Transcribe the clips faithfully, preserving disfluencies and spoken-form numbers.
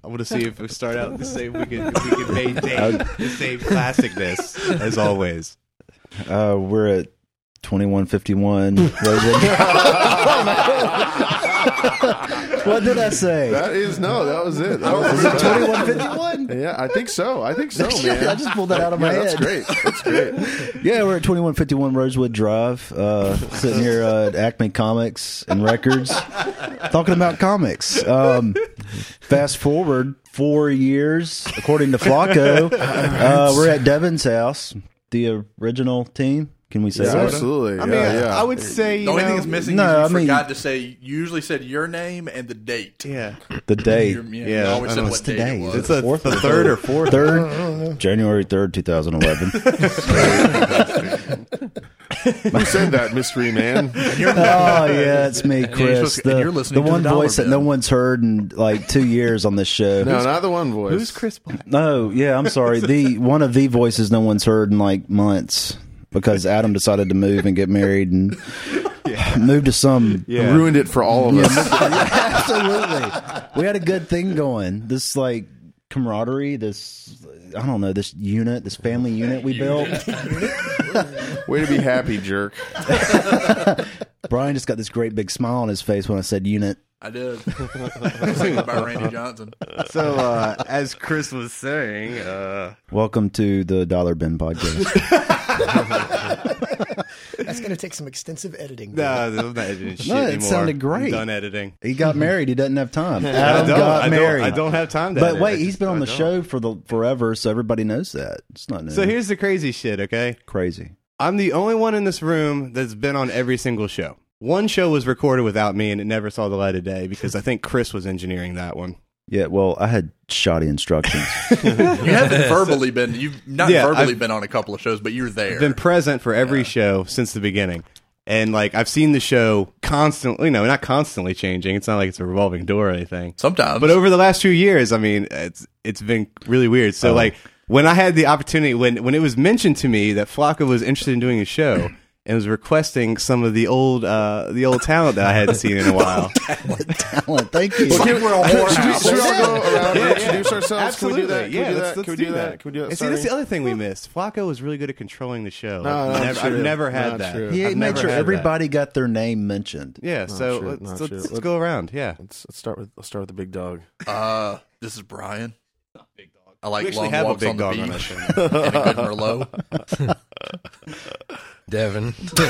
I want to see if we start out the same. We can, we can maintain the same classicness as always. Uh, we're at twenty-one fifty-one Rosewood. What did I say? That is no. That was it. That was Is it twenty-one fifty-one? Yeah, I think so. I think so, Yeah, man. I just pulled that out of my yeah, head. That's great. That's great. Yeah, we're at twenty-one fifty-one Rosewood Drive, uh, sitting here uh, at Acme Comics and Records, talking about comics. Um, fast forward four years, according to Flacco, uh, we're at Devin's house, the original team. Can we say Yeah, that? absolutely. I mean, yeah, yeah. I would say you The only know, thing that's missing No, is you I mean- forgot to say. You usually said your name and the date. Yeah, The day. Your- yeah, Yeah, you always I said know, what it's date today. it was. it's a, Fourth the or third or fourth. Third, January third, two thousand eleven. Who said that, mystery man? Oh yeah, it's me, Chris. supposed to- and The, you're listening the to one the Dollar voice that Bin. no one's heard in like two years on this show. No, not the one voice. Who's Chris? Black? No, yeah, I'm sorry. The one of the voices no one's heard in like months because Adam decided to move and get married and moved to some. Yeah. Ruined it for all of us. Absolutely, we had a good thing going. This like camaraderie. This I don't know. This unit, this family unit we built. Way to be happy, jerk. Brian just got this great big smile on his face when I said unit. I did. I was thinking about Randy Johnson. So, uh, as Chris was saying, uh, Welcome to the Dollar Bin podcast. That's going to take some extensive editing. no, I'm not editing shit No, it anymore. sounded I'm great. done editing. He got married. He doesn't have time. I Adam don't, got I married. Don't, I don't have time to But edit. wait, I he's just- been on I the don't. show for the forever, so everybody knows that. It's not new. So here's the crazy shit, okay? Crazy. I'm the only one in this room that's been on every single show. One show was recorded without me, and it never saw the light of day because I think Chris was engineering that one. Yeah, well, I had shoddy instructions. You haven't verbally been. You've not Yeah, verbally I've- been on a couple of shows, but you're there. I've been present for every show since the beginning. And, like, I've seen the show constantly, you know, not constantly changing. It's not like it's a revolving door or anything. Sometimes, But over the last few years, I mean, it's it's been really weird. So, Oh. like, when I had the opportunity, when, when it was mentioned to me that Flacco was interested in doing a show and was requesting some of the old uh, the old talent that I hadn't seen in a while. Talent, thank you. Well, can, we're a should, we, whorehouse. should we all go around Yeah, and introduce ourselves? Absolutely. Can we do that? Can yeah, we do let's, that? let's Can we do that? that. Can we do that? And see, that's the Starting- other thing we missed. Flacco was really good at controlling the show. No, I've, not never, true. I've never had Not that. true. He I've made never sure had that. everybody got their name mentioned. Yeah, so true, let's, not let's, true. let's Let- go around. Yeah. Let's, let's start with let's start with the big dog. uh, this is Brian. I like We actually long have a walks big on the dog dog on beach our and a good Merlot. Devin.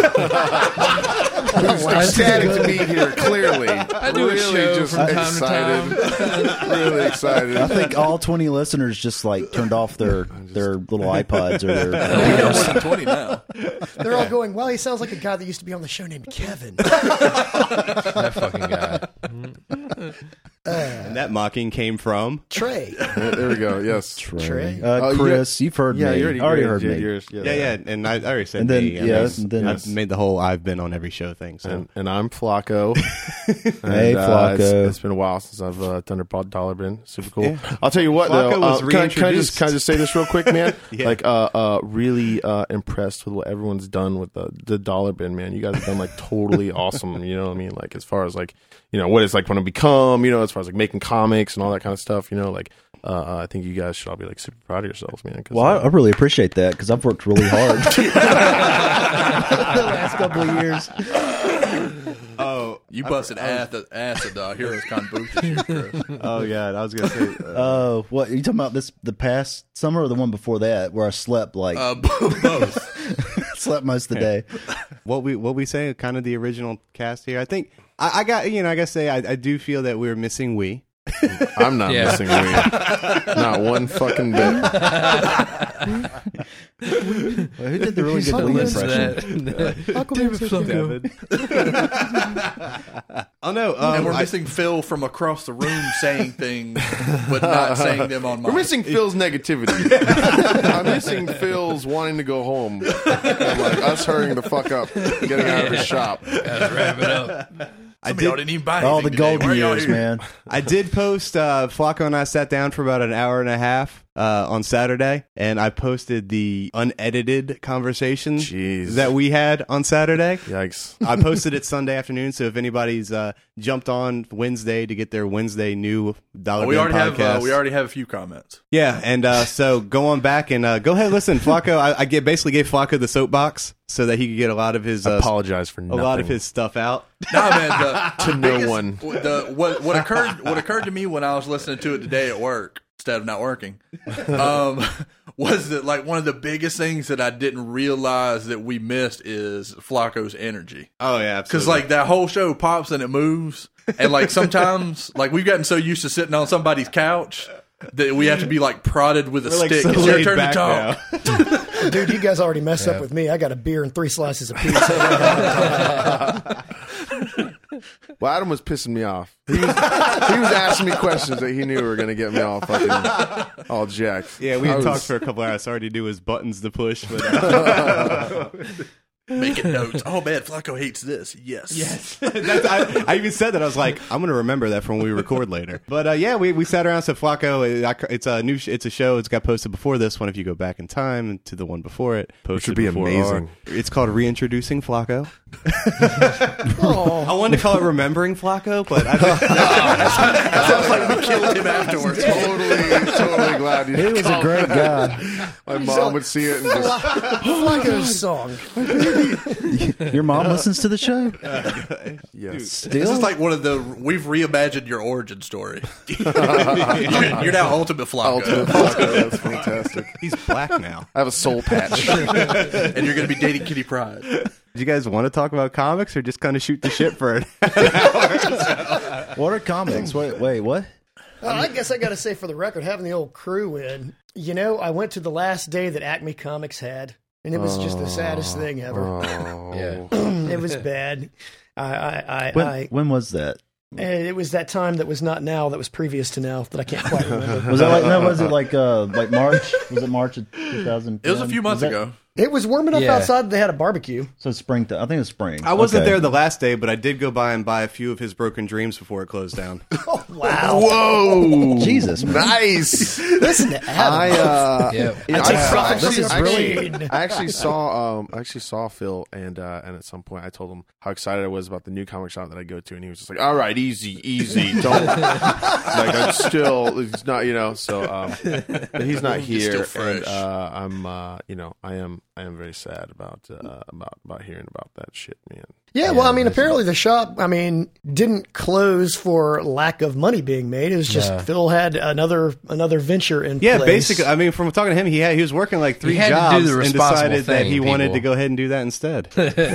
Who's ecstatic to be here? Clearly, I do a really show just from time to excited. really excited. I think all twenty listeners just like turned off their their little iPods or We their. got more than twenty now. They're all going, well, he sounds like a guy that used to be on the show named Kevin. That fucking guy. And that mocking came from. Trey. there, there we go. Yes. Trey. Uh, Oh, you Chris, you've heard Yeah, me. you already, already you heard did me. yours. Yeah, Yeah, yeah, and I, I already said And then, me. I yeah, mean, and then- I've made the whole I've been on every show thing. So And, and I'm Flacco. And, Hey, uh, it's- Flacco. it's been a while since I've uh, done a pod dollar bin. Super cool. Yeah. I'll tell you what, Flacco though. was Uh, can, I, can I just reintroduced. can I just say this real quick, man? Yeah. Like, uh, uh, really uh, impressed with what everyone's done with the the dollar bin, man. You guys have done like totally awesome. You know what I mean? Like as far as like you know what it's like want to become. You know, as far as like making comics and all that kind of stuff. You know, like. Uh, I think you guys should all be like super proud of yourselves, man. 'cause, Well, I, uh, I really appreciate that because I've worked really hard the last couple of years. oh, You busted acid, acid uh, Heroes Con booth this year, Chris. oh yeah, I was gonna say. Uh, Oh, what are you talking about? This the past summer or the one before that, where I slept like Uh, both. slept most of the day. what we what we say, kind of the original cast here. I think I, I got you know. I gotta say, I, I do feel that we're missing we. I'm not Yeah. missing weed. Not one fucking bit. Well, who did the really good Fuck Lee you. impression? David David. oh no, um, And we're I- missing Phil from across the room saying things, but not saying them on mic. We're missing Phil's negativity. I'm missing Phil's wanting to go home. And like us hurrying the fuck up, getting out of his shop. Gotta wrap it up. I Some of y'all did. didn't even buy All anything the today. golden Why are y'all years, here? man. I did post. Uh, Flacco and I sat down for about an hour and a half uh, on Saturday, and I posted the unedited conversation Jeez. that we had on Saturday. Yikes. I posted it Sunday afternoon, so if anybody's uh, jumped on Wednesday to get their Wednesday new Dollar Oh, we Bin already podcast, have uh, we already have a few comments. yeah, and uh, so go on back and uh, go ahead, listen, Flacco. I, I get, basically gave Flacco the soapbox so that he could get a lot of his I uh, apologize for a nothing. lot of his stuff out. Nah, man. The, To the no biggest- one. The what what occurred what occurred to me when I was listening to it today at work instead of not working, um, was that like one of the biggest things that I didn't realize that we missed is Flacco's energy. Oh yeah, Because like that whole show pops and it moves, and like sometimes like we've gotten so used to sitting on somebody's couch that we have to be like prodded with a We're, like, stick. so It's your laid turn to back talk. now. Dude, you guys already messed up with me. I got a beer and three slices of pizza. Well, Adam was pissing me off. He was, he was asking me questions that he knew were going to get me all fucking all jacked. Yeah, we I had was- talked for a couple hours. Already knew his buttons to push, but uh, Making notes. Oh man, Flacco hates this. Yes. yes, That's, I, I even said that. I was like, I'm going to remember that for when we record later. But uh, yeah, we, we sat around. So Flacco, it- it's a new, sh- it's a show. It's got posted before this one. If you go back in time to the one before it, posted would be before amazing. our- it's called Reintroducing Flacco. Oh, I wanted to call it Remembering Flacco, but I think Sounds like we killed him afterwards. totally, totally glad you He was a great guy. My mom would see it and just, Flacco's song. Your mom listens to the show. yes. This Still, is like one of the we've reimagined your origin story. you're, you're now Ultimate Flacco, Ultimate Flacco, that's fantastic. he's black now. I have a soul patch. and you're going to be dating Kitty Pryde. Do you guys want to talk about comics or just kind of shoot the shit for it? what are comics? Wait, wait, what? Uh, I guess I got to say for the record, having the old crew in, you know, I went to the last day that Acme Comics had, and it was just the saddest thing ever. Oh. Yeah. It was bad. I, I, I, When, I when was that? and it was that time that was not now, that was previous to now, that I can't quite remember. Was that like no? Was it like uh like March? Was it March of two thousand? It was a few months ago. It was warm enough Yeah. outside that they had a barbecue. So spring. I think it was spring. I wasn't Okay. there the last day, but I did go by and buy a few of his Broken Dreams before it closed down. Wow. Whoa. Jesus, man. Nice. Listen to Adam. I uh Yeah. I, take I, profit actually, from your actually, brain. I actually saw um I actually saw Phil and uh and at some point I told him how excited I was about the new comic shop that I go to, and he was just like, all right, easy, easy, don't like I'm still it's not you know so um but he's not He's still here fresh. and uh I'm uh you know I am I am very sad about uh about about hearing about that shit, man. Yeah, well, I mean, apparently the shop, I mean, didn't close for lack of money being made. It was just No. Phil had another another venture in Yeah, place. basically. I mean, from talking to him, he had he was working like three He had to jobs do the and responsible decided that thing, he wanted people. to go ahead and do that instead.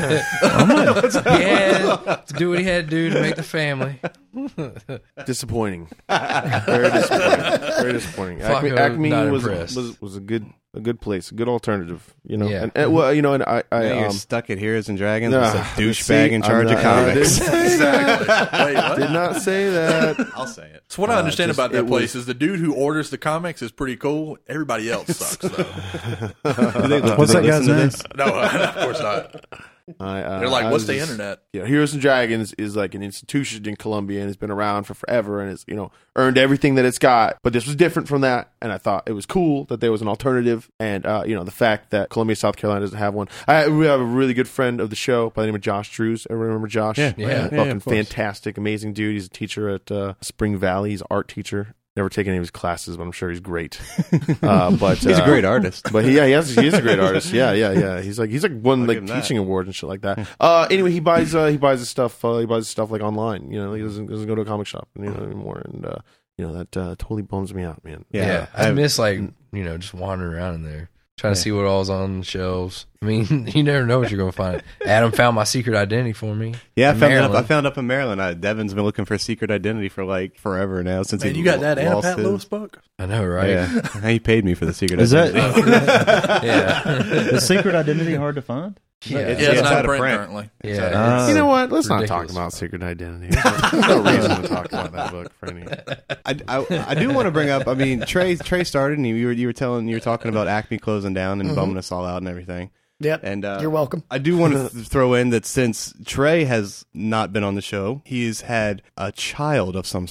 He had to do what he had to do to make the family. Disappointing. Very disappointing. Very disappointing. Acme, Flacco, Acme not was, impressed. was was a good a good place, a good alternative. You know, Yeah. and, and well, you know, and I, I Now you're um, stuck at Heroes and Dragons Nah, with some see, douchebag in I'm charge not- of I comics. didn't say Exactly. Wait, what? Did not say that. I'll say it. So what I understand just- about that it place was- is the dude who orders the comics is pretty cool. Everybody else sucks, though. Do they- do What's they that guy's listen to name? this? No, of course not. I, uh, They're like, I what's was the just- internet? You know, Heroes and Dragons is like an institution in Columbia and it's been around for forever and it's, you know, earned everything that it's got. But this was different from that. And I thought it was cool that there was an alternative. And, uh, you know, the fact that Columbia, South Carolina doesn't have one. I we have a really good friend of the show by the name of Josh Drews. Everyone remember Josh? Yeah. Yeah. Yeah, Fucking of course. fantastic, amazing dude. He's a teacher at uh, Spring Valley. He's an art teacher. Never taken any of his classes, but I'm sure he's great. Uh, but He's uh, a great artist. But he, yeah, he, has, he is a great artist. Yeah, yeah, yeah. He's like he's like won I'll like give him that. teaching awards and shit like that. Uh, anyway, he buys uh, he buys his stuff. Uh, he buys his stuff like online. You know, he doesn't doesn't go to a comic shop you know anymore. And uh, you know that uh, totally bums me out, man. Yeah. Yeah, I miss like you know just wandering around in there, trying to see what all's on the shelves. I mean, you never know what you're gonna find. Adam found my secret identity for me. Yeah, I in found it up. I Maryland. found up in Maryland. I, Devin's been looking for a secret identity for like forever now since Man, he you got that and a lost Pat his. Lewis book? I know, right? Yeah, he paid me for the secret Is that identity. yeah, the secret identity hard to find? yeah. Yeah, it's, Yeah, it's not out in of print, print. currently. yeah. Uh, it's- You know what? Let's not ridiculous. talk about secret identity. There's no reason to talk about that book for any. I, I, I do want to bring up. I mean, Trey Trey started, and you were you were telling you were talking about Acme closing down and bumming us all out and everything. Yep. And uh, You're welcome. I do want to th- throw in that since Trey has not been on the show, he's had a child of some sort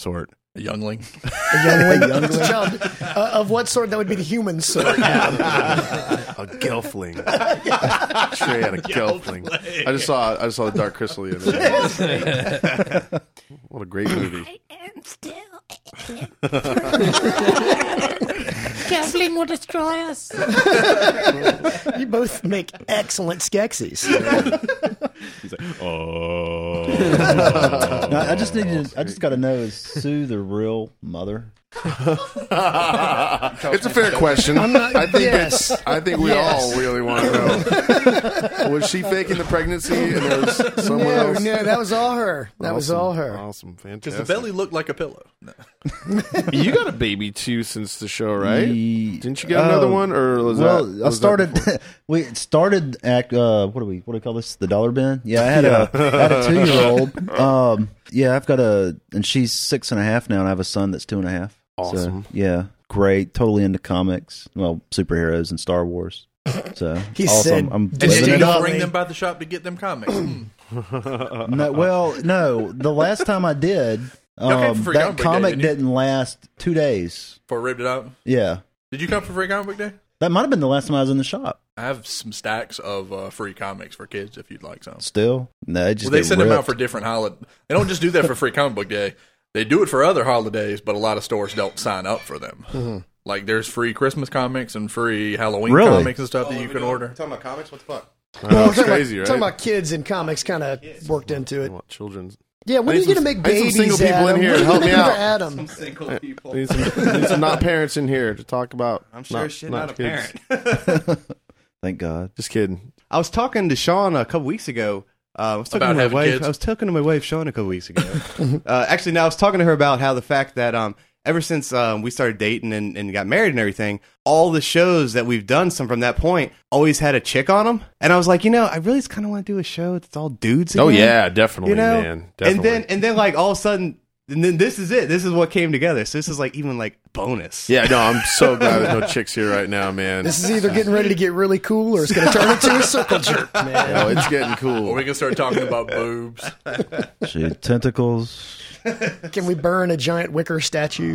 A youngling. A youngling. It's a child. Uh, of what sort? That would be the human sort. A gelfling. Trey had a gelfling. I just saw I just saw the Dark Crystal the other day. What a great movie. I am still alien. Gelfling will destroy us. You both make excellent Skeksis. He's like, oh. No, I just need to. I just got to know: is Sue the real mother? It's a fair question. not- I think yes. it's- I think we Yes. all really want to know. Was she faking the pregnancy and there was someone No, else? no, that was all her. That was Awesome. all her. Awesome, Because fantastic. the belly looked like a pillow. No. You got a baby too since the show, right? Ye- Didn't you get another Oh, one, or was well, that? I was that started. before? we started act. Uh, what do we? What do we call this? The dollar bin. Yeah, I had a I had a two year old. Um, yeah, I've got a, and she's six and a half now, and I have a son that's two and a half. Awesome. So, yeah, great. Totally into comics. Well, superheroes and Star Wars. So He awesome. said, I'm "Did And living did it you up. bring them by the shop to get them comics? Hmm. No, well, no. The last time I did, Y'all came um, for Free that Comic Book Day, comic didn't you? didn't last two days. Before I ripped it out. Yeah, Did you come for Free Comic Book Day? that might have been the last time I was in the shop. I have some stacks of uh, free comics for kids if you'd like some. Still, no, they just Well, they get send them out ripped. for different holidays. They don't just do that for Free Comic Book Day. They do it for other holidays, but a lot of stores don't sign up for them. Mm-hmm. Like there's free Christmas comics and free Halloween Really? comics and stuff that you can order. Talking about comics? What the fuck? I know, it's talking crazy, about, right? talking about kids and comics kind of worked into it. What, children's. Yeah, when I are you need going to some- make I need babies, some single people in Adam? here When to are help you me gonna out. do Adam. Single people. Need some, need some not parents in here to talk about. I'm sure not, shit not not a kids. parent. Thank God. Just kidding. I was talking to Sean a couple weeks ago. Uh, I was talking About to my having wife. kids? I was talking to my wife Sean a couple weeks ago. uh, actually, now I was talking to her about how the fact that um, ever since um, we started dating and, and got married and everything, all the shows that we've done, some from that point, always had a chick on them. And I was like, you know, I really just kind of want to do a show that's all dudes. Again, Oh yeah, definitely, you know. man. Definitely. And then and then like all of a sudden, and then this is it. This is what came together. So this is like even like bonus. yeah, no, I'm so glad there's no chicks here right now, man. This is either getting ready to get really cool or it's going to turn into a circle jerk, man. Oh, it's getting Or cool. we can start talking about boobs. Shit, tentacles. Can we burn a giant wicker statue?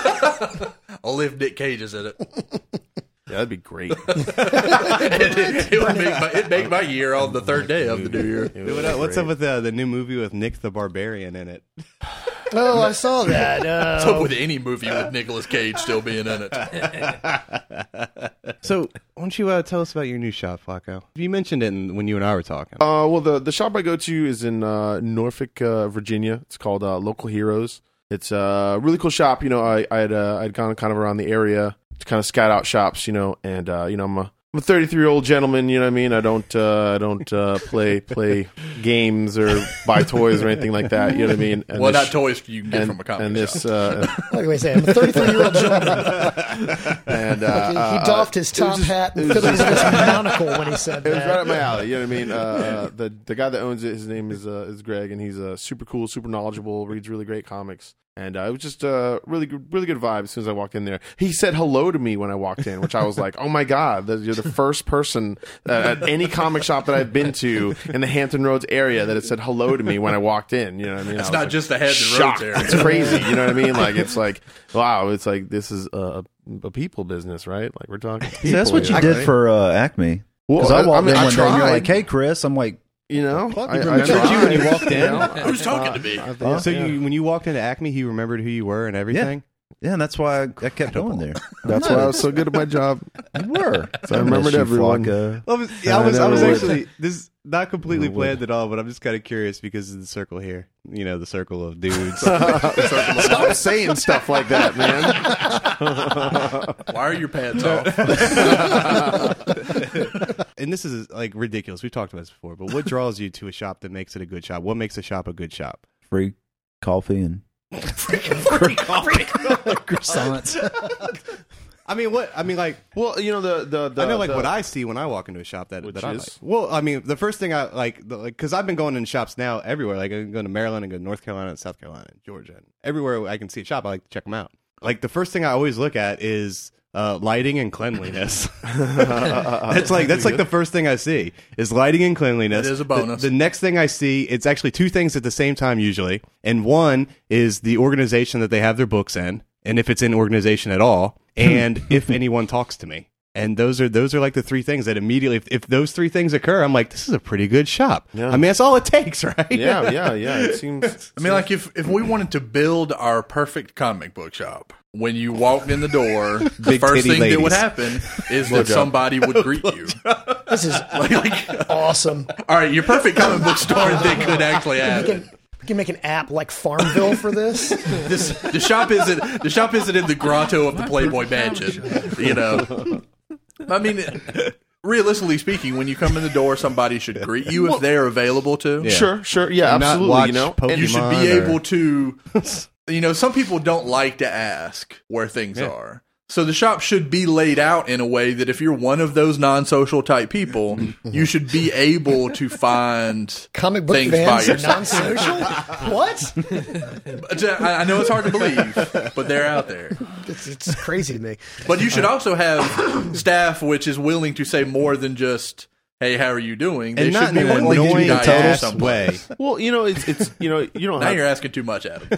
Only if Nick Cage is in it. Yeah, that'd be great. it, it would make my, it'd make my year on the third day of the new year. It would What- be What's great. up with the the new movie with Nick the Barbarian in it? Oh, I saw that. What's up Uh, with any movie with Nicolas Cage still being in it? So why don't you uh, tell us about your new shop, Flacco? You mentioned it in, when you and I were talking. Uh, well, the the shop I go to is in uh, Norfolk, uh, Virginia. It's called uh, Local Heroes. It's a really cool shop. You know, I I had uh, I'd gone kind of around the area to kind of scout out shops. You know, and uh, you know I'm a I'm a thirty-three year old gentleman. You know what I mean? I don't uh, I don't uh, play play games or buy toys or anything like that. You know what I mean? And Well, this- not toys you can get and, from a comic and shop. this uh, what do I say? I'm a thirty-three year old gentleman. and uh, He, he uh, doffed his top hat and fiddled his monocle when he said It was right that. up my alley. You know what I mean? Uh, uh, the the guy that owns it, his name is uh, is Greg, and he's uh, super cool, super knowledgeable, reads really great comics. And uh, it was just a uh, really good, really good vibe as soon as I walked in there. He said hello to me when I walked in, which I was like, "Oh my god, that you're the first person uh, at any comic shop that I've been to in the Hampton Roads area that had said hello to me when I walked in." You know what I mean? It's I was not like, just the Hampton shocked. Roads area. It's crazy. You know what I mean? Like it's like wow. It's like this is a, a people business, right? Like we're talking. See, that's what you people, did for uh, Acme. Well, Because I I- walked I mean, in I one day and you're tried. like, "Hey, Chris." I'm like, You know, Fuck, I, he I remembered tried, you when you walked in? you know? Who's talking to me? I think- Huh? So yeah. you, when you walked into Acme, he remembered who you were and everything. "Yeah," and that's why I, I kept going there. That's why I was so good at my job. You were. So I remembered miss you, everyone. Flacco. Well, I was, yeah, I I was, I never was would. actually this is not completely Never would. planned at all, but I'm just kind of curious because of the circle here. You know, the circle of dudes. Stop saying stuff like that, man. Why are your pants off? And this is like ridiculous. We've talked about this before, but what draws you to a shop that makes it a good shop? What makes a shop a good shop? Free coffee and Croissants. I mean, what? I mean, like, Well, you know the the, the I know, like, the- what I see when I walk into a shop that, Which that I is? like. Well, I mean, the first thing I like, the, like, because I've been going in shops now everywhere. Like, I can go to Maryland and go to North Carolina and South Carolina and Georgia. And everywhere I can see a shop, I like to check them out. Like, the first thing I always look at is, uh, lighting and cleanliness. that's like that's like the first thing I see is lighting and cleanliness. It is a bonus. The, the next thing I see, it's actually two things at the same time usually, and one is the organization that they have their books in, and if it's in organization at all, and if anyone talks to me. And those are those are like the three things that immediately, if, if those three things occur, I'm like, this is a pretty good shop. Yeah. I mean, that's all it takes, right? Yeah, yeah, yeah. It seems. I mean, like if if we wanted to build our perfect comic book shop, when you walked in the door, the Big first titty thing that would ladies. happen is that somebody would greet you. This is Like, like, awesome. all right, your perfect comic book store that could actually We happen. can, we can make an app like Farmville for this. This the shop isn't the shop isn't in the grotto of the Playboy Mansion, you know. I mean, realistically speaking, when you come in the door, somebody should greet you if they're available to. Yeah. Sure, sure, yeah, And not absolutely. watch You know, Pokemon You should be or- able to, you know, some people don't like to ask where things Yeah. are. So the shop should be laid out in a way that if you're one of those non-social type people, you should be able to find Comic book things by fans are yourself. non-social? What? But, uh, I I know it's hard to believe, but they're out there. It's, it's crazy to me. But you should also have staff which is willing to say more than just, "Hey, how are you doing?" They And not should be in an willing to annoying guide you ass someplace. way. well, you know, it's it's you know, you don't Now have. you're asking too much, Adam.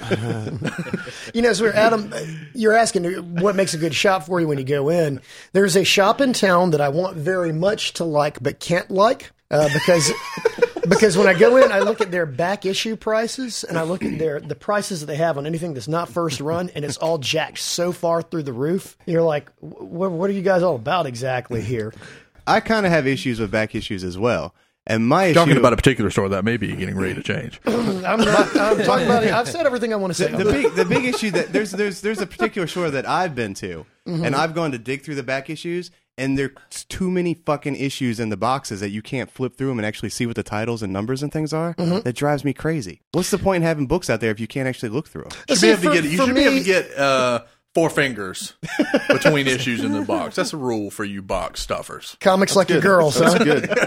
You know, so Adam, you're asking what makes a good shop for you when you go in. There's a shop in town that I want very much to like, but can't like uh, because because when I go in, I look at their back issue prices and I look at their the prices that they have on anything that's not first run, and it's all jacked so far through the roof. You're like, what, what are you guys all about exactly here? I kind of have issues with back issues as well. And my Talking issue, about a particular store that may be getting ready to change. I'm not. I'm talking about it. I've said everything I want to say. the big the big issue that there's there's there's a particular store that I've been to, and I've gone to dig through the back issues, and there's too many fucking issues in the boxes that you can't flip through them and actually see what the titles and numbers and things are. That drives me crazy. What's the point in having books out there if you can't actually look through them? You should See, be able to for- get, you for should be able me- to get uh, four fingers between issues in the box. That's a rule for you box stuffers. Comics like your girls, That's huh?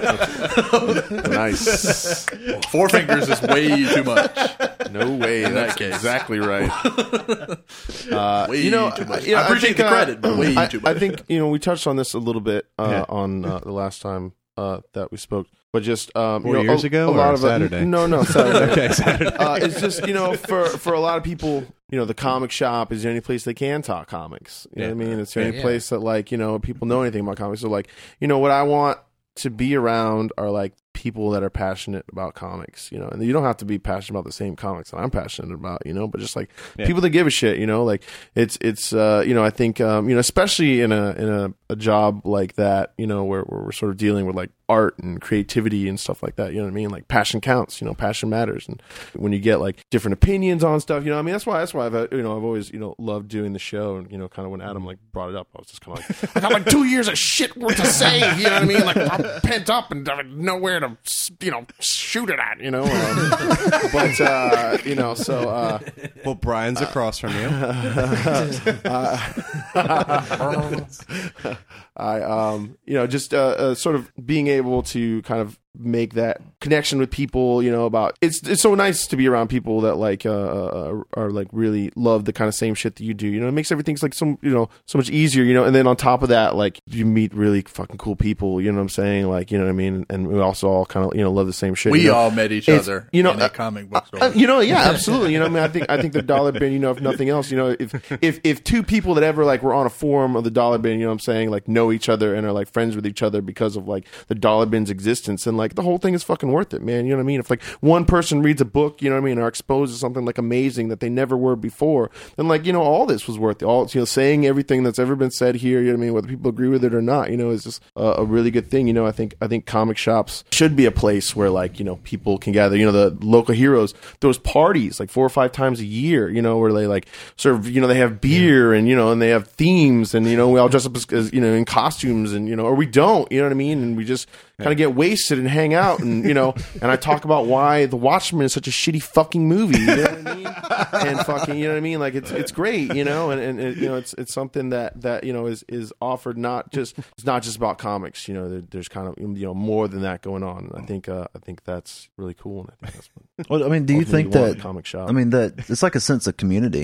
good. Nice. Four fingers is way too much. No way. In that That's case. exactly right. Uh, Way you know, too much. you know, I appreciate think, the uh, credit, but way I, too much. I think you know we touched on this a little bit uh, Yeah. on uh, the last time uh, that we spoke, but just um, Four you know, years a, ago a lot or of it- Saturday? no, no, Saturday. Okay, Saturday. Uh, it's just you know for for a lot of people, you know, the comic shop is there any place they can talk comics? You know what I mean? Is there any Yeah. place that like you know people know anything about comics? So like you know what I want to be around are like people that are passionate about comics, you know, and you don't have to be passionate about the same comics that I'm passionate about, you know, but just like Yeah. people that give a shit, you know, like it's, it's, uh, you know, I think, um, you know, especially in a, in a, a job like that, you know, where, where we're sort of dealing with like art and creativity and stuff like that, you know what I mean? Like passion counts, you know, passion matters. And when you get like different opinions on stuff, you know, I mean, that's why, that's why I've, uh, you know, I've always, you know, loved doing the show. And, you know, kind of when Adam like brought it up, I was just kind of like, I got like two years of shit worth to say, you know what I mean? Like I'm pent up and I have nowhere to, you know, shoot it at, you know? Um, but, uh, you know, so, uh, Well, Brian's across from you. I, um, you know, just uh, uh, sort of being able to kind of make that connection with people, you know, about it's it's so nice to be around people that like uh, uh are like really love the kind of same shit that you do, you know. It makes everything's like so, you know, so much easier, you know. And then on top of that, like you meet really fucking cool people, you know what I'm saying? Like, you know what I mean? And we also all kind of, you know, love the same shit. We you know? all met each It's- other you know, in a uh, comic book store. Uh, you know, yeah, absolutely. You know, I mean, I think I think the Dollar Bin. You know, if nothing else, you know, if if if two people that ever like were on a forum of the Dollar Bin, you know, what I'm saying, like know each other and are like friends with each other because of like the Dollar Bin's existence, and like the whole thing is fucking worth it, man. You know what I mean? If like one person reads a book, you know what I mean, are exposed to something like amazing that they never were before, then like you know, all this was worth it. All you know, saying everything that's ever been said here, you know what I mean, whether people agree with it or not, you know, is just a, a really good thing. You know, I think I think comic shops should be a place where like you know people can gather. You know, the local heroes, those parties like four or five times a year, you know, where they like sort of, you know, they have beer and, you know, and they have themes and, you know, we all dress up as, as you know, in costumes and, you know, or we don't, you know what I mean? And we just kind of get wasted and hang out and, you know, and I talk about why The Watchmen is such a shitty fucking movie, you know what I mean? And fucking, you know what I mean? Like it's, it's great, you know, and, and, and you know, it's, it's something that, that, you know, is, is offered not just, it's not just about comics, you know, there, there's kind of, you know, more than that going on. And I think, uh, I think that's really cool. And I think that's what Well, I mean, do you ultimately think want that in a comic shop? I mean, that it's like a sense of community.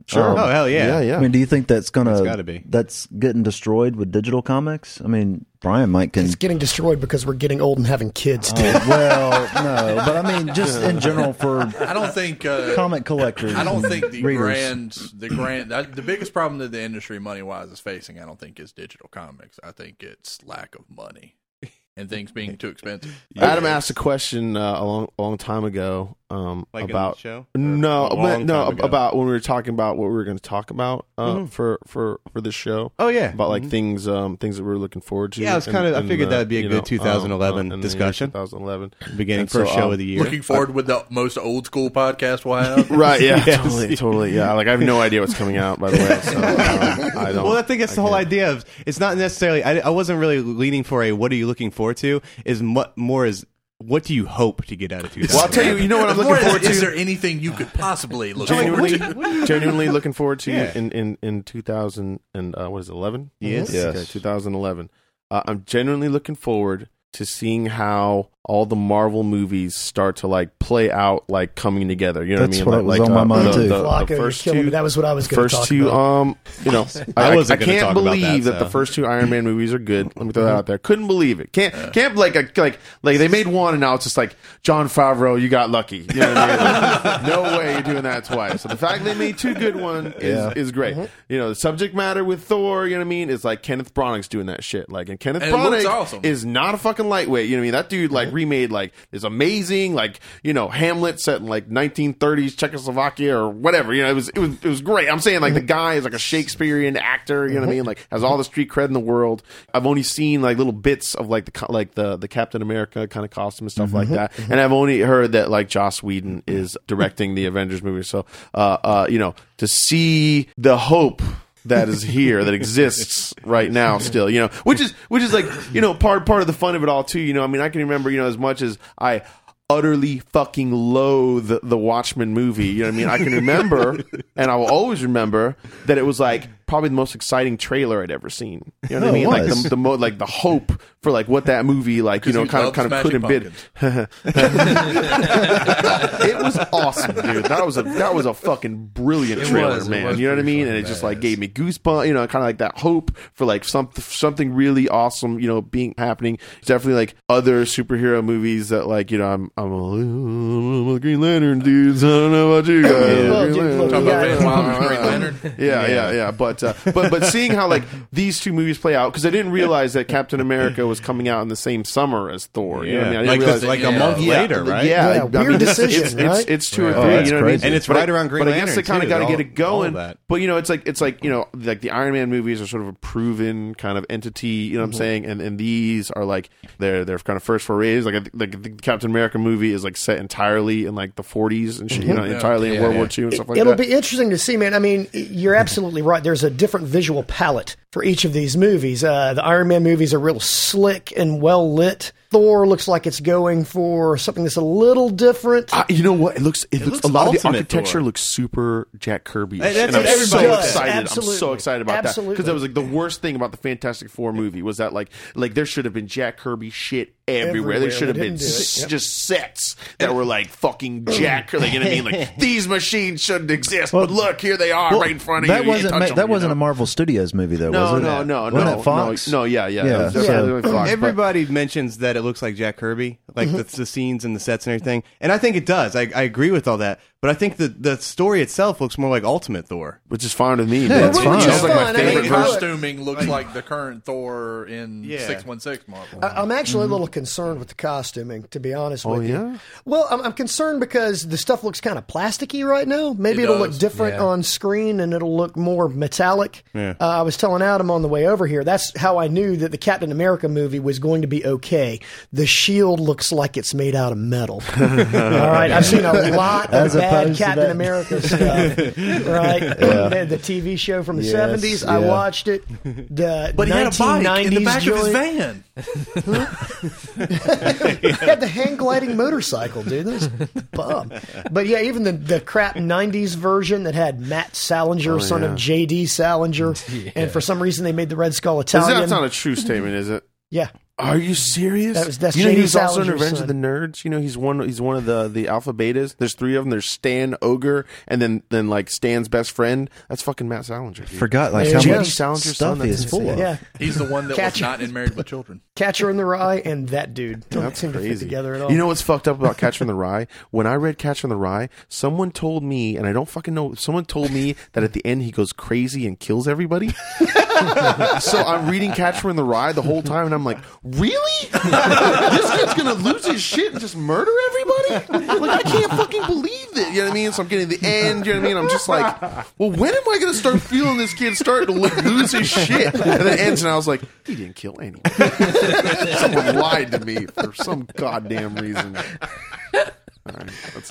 Sure. Um, Oh hell yeah. Yeah, yeah. I mean, do you think that's gonna It's gotta be. that's getting destroyed with digital comics? I mean, Brian might can. It's getting destroyed because we're getting old and having kids. Too. Oh, well, no, but I mean, just in general for I don't think uh, comic collectors. I don't and think the readers. grand, the grand, the biggest problem that the industry money wise is facing. I don't think is digital comics. I think it's lack of money and things being too expensive. Adam asked a question uh, a long, a long time ago um, Like in about the show? no, Or a long but- no time ago? about when we were talking about what we were going to talk about uh, Mhm. for for for this show. Oh yeah. About like Mhm. things, um, things that we were looking forward to. Yeah, I was in- kinda- I in figured the, that would be a you good know, two thousand eleven um, uh, in the year discussion. twenty eleven beginning And first so, show um, of the year. Looking forward with the most old school podcast we'll have. Right? Yeah, Yes. totally, totally. Yeah, like I have no idea what's coming out. By the way, so um, I don't. Well, I think that's the whole can't. idea of it's not necessarily. I, I wasn't really leaning for a what are you looking forward to. Is mu- more is what do you hope to get out of two thousand? Well, I'll tell you. You know what I'm looking More is- forward to. Is there anything you could possibly look genuinely, forward to? genuinely looking forward to Yeah. in in in two thousand and uh, what is it, eleven? Yes. Yes. Okay, two thousand eleven. Uh, I'm genuinely looking forward to seeing how all the Marvel movies start to like play out, like coming together. You know That's what I mean? what Like, was like on my uh, mind, the, too. the, Flacco, the you're first killing me. two. That was what I was going to First talk two, about. um, you know, I I, I, wasn't I gonna can't talk about believe that, that, the so. first two Iron Man movies are good. Let me throw that out there. Couldn't believe it. Can't, can't like, a, like, like they made one and now it's just like John Favreau, you got lucky. You know what I mean? No way you're doing that twice. So the fact they made two good ones is Yeah. is great. You know, the subject matter with Thor, you know what I mean? It's like Kenneth Branagh's doing that shit. Like, and Kenneth And it looks Branagh awesome. is not a fucking lightweight. You know what I mean? That dude like remade like is amazing. Like, you know, Hamlet set in like nineteen thirties Czechoslovakia or whatever. You know, it was it was it was great. I'm saying like the guy is like a Shakespearean actor. You know what I mean? Like has all the street cred in the world. I've only seen like little bits of like the co- like the the Captain America kind of costume and stuff like that. And I've only heard that like Joss Whedon is directing the Avengers movie. So, uh, uh, you know, to see the hope that is here that exists right now still, you know, which is which is like, you know, part part of the fun of it all too. You know, I mean, I can remember, you know, as much as I utterly fucking loathe the Watchmen movie, you know what I mean? I can remember, and I will always remember that it was like probably the most exciting trailer I'd ever seen. You know what Oh, I mean? it Like was. the, the mo- like the hope for like what that movie like, you know, you kind of love kind of could Smashing have been. It was awesome, dude. That was a that was a fucking brilliant It trailer, was. It man. was You know what I pretty mean? And it fucking just like badass. gave me goosebumps, you know, kind of like that hope for like some something really awesome, you know, being happening. It's definitely like other superhero movies that like, you know, I'm I'm a, I'm a Green Lantern dudes. I don't know about you guys. Well, Green dude, Lantern. look, Talking you about got- Van Wilder's Green Lantern. Yeah, yeah, yeah. But uh, but but seeing how like these two movies play out, because I didn't realize that Captain America was coming out in the same summer as Thor. You know what I mean? I didn't like realize this, like Yeah. a month yeah, later, right? Yeah, Yeah, I weird mean, it's, decision, it's, right? it's, it's two or Oh, three. that's You know what I mean? crazy. And it's But I- right around Green But I guess Lantern, they kind too, of got to all- get it going. all that. But you know, it's like it's like you know, like the Iron Man movies are sort of a proven kind of entity. You know what I'm Mm-hmm. saying? And and these are like they're they're kind of first forays. Like I think- like the Captain America movie is like set entirely in like the forties and shit. You know, entirely in Yeah, World yeah. War Two and stuff like It'll that. be interesting to see, man. I mean, you're absolutely right. There's a different visual palette for each of these movies. Uh, the Iron Man movies are real slick and well lit. Thor looks like it's going for something that's a little different. Uh, you know what? It looks. It, looks, looks a lot of the ultimate architecture Thor. looks super Jack Kirby. Hey, and that's I'm what so everybody says. excited. I'm Absolutely. so excited about that Absolutely. because that was like the worst thing about the Fantastic Four movie was that like like there should have been Jack Kirby shit everywhere. Everywhere. There should have They been didn't do it. s- Yep. just sets that were like fucking Jack. Like you know what I mean? Like these machines shouldn't exist, but look, here they are Well, right in front of that you. You wasn't touch ma- them, that you wasn't know? a Marvel Studios movie though, No, was it? no, no, Wasn't no, that Fox? no, no, yeah, yeah, Yeah. It was definitely Fox, but- Everybody mentions that it looks like Jack Kirby, like Mm-hmm. the, the scenes and the sets and everything, and I think it does. I, I agree with all that, but I think the the story itself looks more like Ultimate Thor. which is fine with me. Yeah, man. it's Which fine. is like my Fine. I favorite mean, version. look, Costuming looks like the current Thor in Yeah. six one six Marvel. I- I'm actually a little concerned with the costuming, to be honest Oh, with yeah? you. Well, I'm, I'm concerned because the stuff looks kind of plasticky right now. Maybe It it'll does. look different Yeah. on screen and it'll look more metallic. Yeah. Uh, I was telling Adam on the way over here, that's how I knew that the Captain America movie was going to be okay. The shield looks like it's made out of metal. All right, I've seen a lot of As bad opposed to Captain that- America stuff. Right, the, the T V show from the Yes, seventies. I yeah. watched it. The But he had a bike in the back joint. of his van. He had the hang gliding motorcycle, dude. That was bum. But yeah, even the, the crap nineties version that had Matt Salinger, son yeah. of J D Salinger, and for some reason they made the Red Skull Is Italian. That's not a true statement, is it? yeah. Are you serious? That was- that's you know, J D he's also in Salinger's Revenge son. of the Nerds. You know, he's one. He's one of the the alpha betas. There's three of them. There's Stan, Ogre, and then then like Stan's best friend. That's fucking Matt Salinger. Dude. Forgot like Yeah, how J D much Salinger's stuff son, he that's is full insane. of. Yeah, He's the one that Catch- was not in Married with Children. Catcher in the Rye and that dude don't That's seem to fit crazy. together at all. You know what's fucked up about Catcher in the Rye? When I read Catcher in the Rye, someone told me, and I don't fucking know. Someone told me that at the end he goes crazy and kills everybody. So I'm reading Catcher in the Rye the whole time, and I'm like, really? This kid's gonna lose his shit and just murder everybody? Like, I can't fucking believe that. You know what I mean? So I'm getting to the end. You know what I mean? I'm just like, well, when am I gonna start feeling this kid start to lo- lose his shit? And then it ends, and I was like, he didn't kill anyone. Someone lied to me for some goddamn reason. All right, that's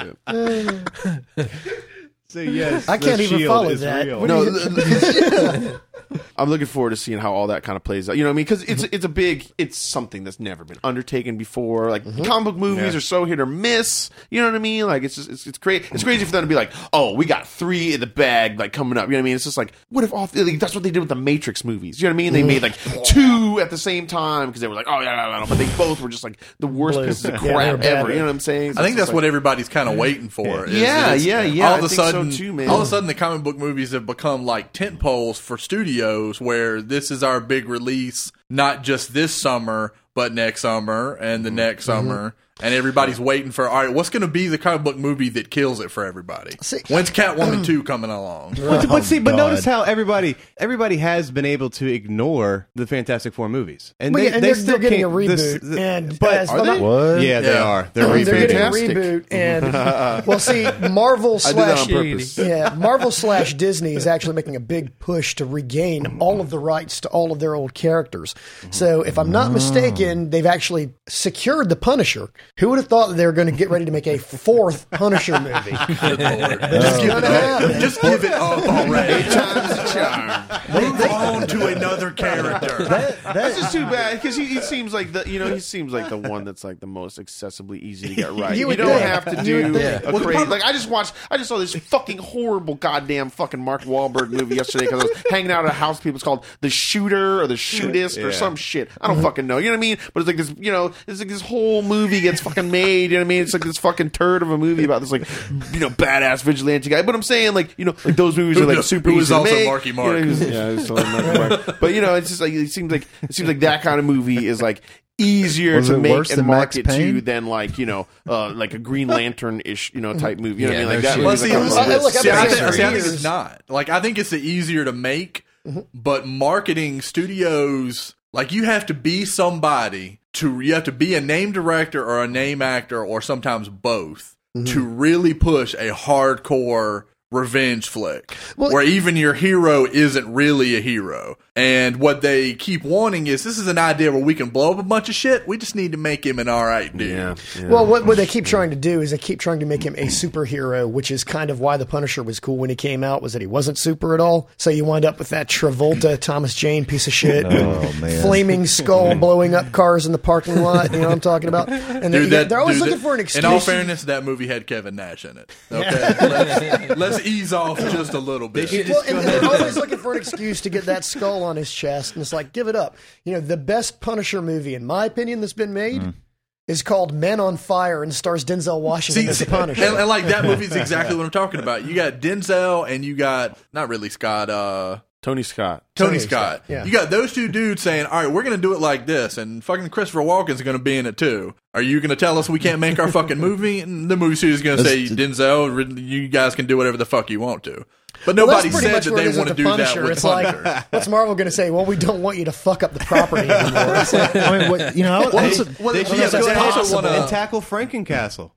it. So yes, I can't the even shield follow is that. real. What No, do you- th- th- I'm looking forward to seeing how all that kind of plays out. You know what I mean? Because it's it's a big, it's something that's never been undertaken before. Like comic book movies Yeah. are so hit or miss. You know what I mean? Like it's just it's it's crazy. It's crazy for them to be like, oh, we got three in the bag, like coming up. You know what I mean? It's just like, what if all? Like, that's what they did with the Matrix movies. You know what I mean? They made like two at the same time because they were like, oh yeah, yeah, yeah, but they both were just like the worst Blue. pieces of Yeah, they crap were bad. ever. You know what I'm saying? So I think it's that's just what like, everybody's kind of waiting for. is Yeah, it's- yeah, yeah, All I of a think so sudden, too, man. all of a sudden, the comic book movies have become like tent poles for studios, where this is our big release, not just this summer, but next summer and the next summer. And everybody's waiting for, all right, what's going to be the comic book movie that kills it for everybody? See- When's Catwoman two coming along? But, but see, but God. notice how everybody everybody has been able to ignore the Fantastic Four movies, and Well, they, yeah, and they they're, still they're getting a can't- reboot, this- the- and but as are I'm they? not- What? yeah, they Yeah. are. They're they're getting a Fantastic. reboot, and well, see, Marvel I did that slash on purpose. yeah, Marvel slash Disney is actually making a big push to regain all of the rights to all of their old characters. So, if I'm not mistaken, they've actually secured the Punisher. Who would have thought that they were going to get ready to make a fourth Punisher movie? Good Lord. It's Just, give gonna it, happen. just give it up already. times a charm. Move on to another character. That's just too bad because he, he seems like the you know he seems like the one that's like the most accessibly easy to get right. You You, would don't think. have to You do would think. a crazy like I just watched I just saw this fucking horrible goddamn fucking Mark Wahlberg movie yesterday because I was hanging out at a house. People, it's called The Shooter or The Shootist or Yeah. some shit. I don't fucking know. You know what I mean? But it's like this you know it's like this whole movie gets fucking made. You know what I mean? It's like this fucking turd of a movie about this like you know badass vigilante guy. But I'm saying like you know like those movies are like super Who easy is to also make. Marky You know, Mark. he was- yeah, he was totally Marky Mark. But you know, it's just like it seems like it seems like that kind of movie is like easier Was to it make worse and than Max market to Payne? than like you know uh, like a Green Lantern ish you know type movie. You know Yeah, what I mean? Like no that. shit. movie's Well, like see, a I- I- look, I've See, been I saying think, for see, I think years- it's not. Like, I think it's the easier to make, but marketing studios, like, you have to be somebody to, you have to be a name director or a name actor or sometimes both to really push a hardcore revenge flick Well- where even your hero isn't really a hero. And what they keep wanting is this is an idea where we can blow up a bunch of shit. We just need to make him an all right dude. Yeah, yeah. Well, what, what they keep trying to do is they keep trying to make him a superhero, which is kind of why the Punisher was cool when he came out, was that he wasn't super at all. So you wind up with that Travolta, Thomas Jane piece of shit, Oh, man. flaming skull blowing up cars in the parking lot. You know what I'm talking about? And they, Dude, that- they're always dude, looking that- for an excuse. In all fairness, that movie had Kevin Nash in it. Okay, let's, let's ease off just a little bit. Well, and they're always looking for an excuse to get that skull on his chest, and it's like, give it up. You know, the best Punisher movie, in my opinion, that's been made is called Men on Fire and stars Denzel Washington See, as the see, Punisher. and, and like that movie is exactly what I'm talking about. You got Denzel and you got not really Scott, uh, Tony Scott. Tony, Tony Scott. Scott, yeah. You got those two dudes saying, "All right, we're going to do it like this," and fucking Christopher Walken's going to be in it too. Are you going to tell us we can't make our fucking movie? And the movie studio is going to say, That's- "Denzel, you guys can do whatever the fuck you want to." But Well, nobody that's pretty said much that where it they is want to with the do Punisher. that with It's Punisher. like, what's Marvel going to say? Well, we don't want you to fuck up the property anymore. It's like, I mean, what, you know, I, I Well, also, well, They yeah, should but they also possible. want and to, tackle Frankencastle.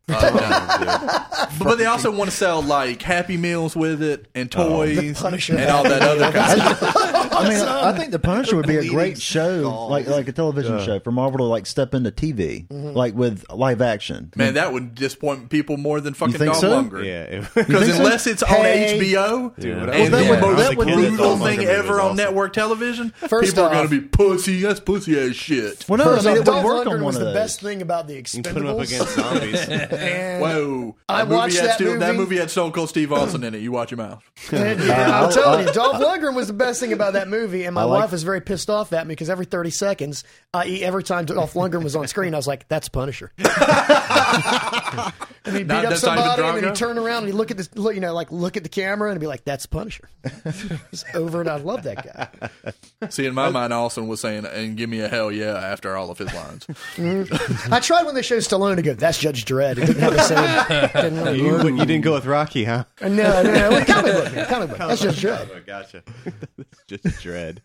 but, but they also want to sell like Happy Meals with it and toys Punisher and all that other kind of stuff. I mean, I think the Punisher would be a Bleeding great show, skull. like like a television show for Marvel to like step into T V, like with live action. Man, that would disappoint people more than fucking think Dog so? Longer. Yeah, Because think so? unless it's on Hey. H B O, show, Dude, and that the would- most that would be the brutal Dolph thing Lundgren movie ever was on awesome. network television, First people are going off- to be pussy. That's pussy ass shit. Well, no, First I mean, off, it would Dolph work on Lundgren one was of the those. best thing about the You Expendables. can put him up against zombies. And Whoa! I That movie watched had that Steve- movie. That movie had Stone Cold Steve Austin in it. You watch your mouth. And, yeah, I'm telling you, Dolph Lundgren was the best thing about that movie, and my I like- wife was very pissed off at me because every thirty seconds, that is, every time Dolph Lundgren was on screen, I was like, "That's Punisher." And he'd beat Not up this time to somebody, and then Drago? he'd turn around and he'd look at this, look, you know, like look at the camera, and be like, "That's Punisher." It's over, and I love that guy. See, in my mind, Austin was saying, "And give me a hell yeah" after all of his lines. I tried when they showed Stallone to go, "That's Judge Dredd." It didn't have the same. Didn't really You, work. you didn't go with Rocky, huh? No, no, no. Well, comic book, man, comic book. That's Judge Dredd. Oh, gotcha. It's just dread.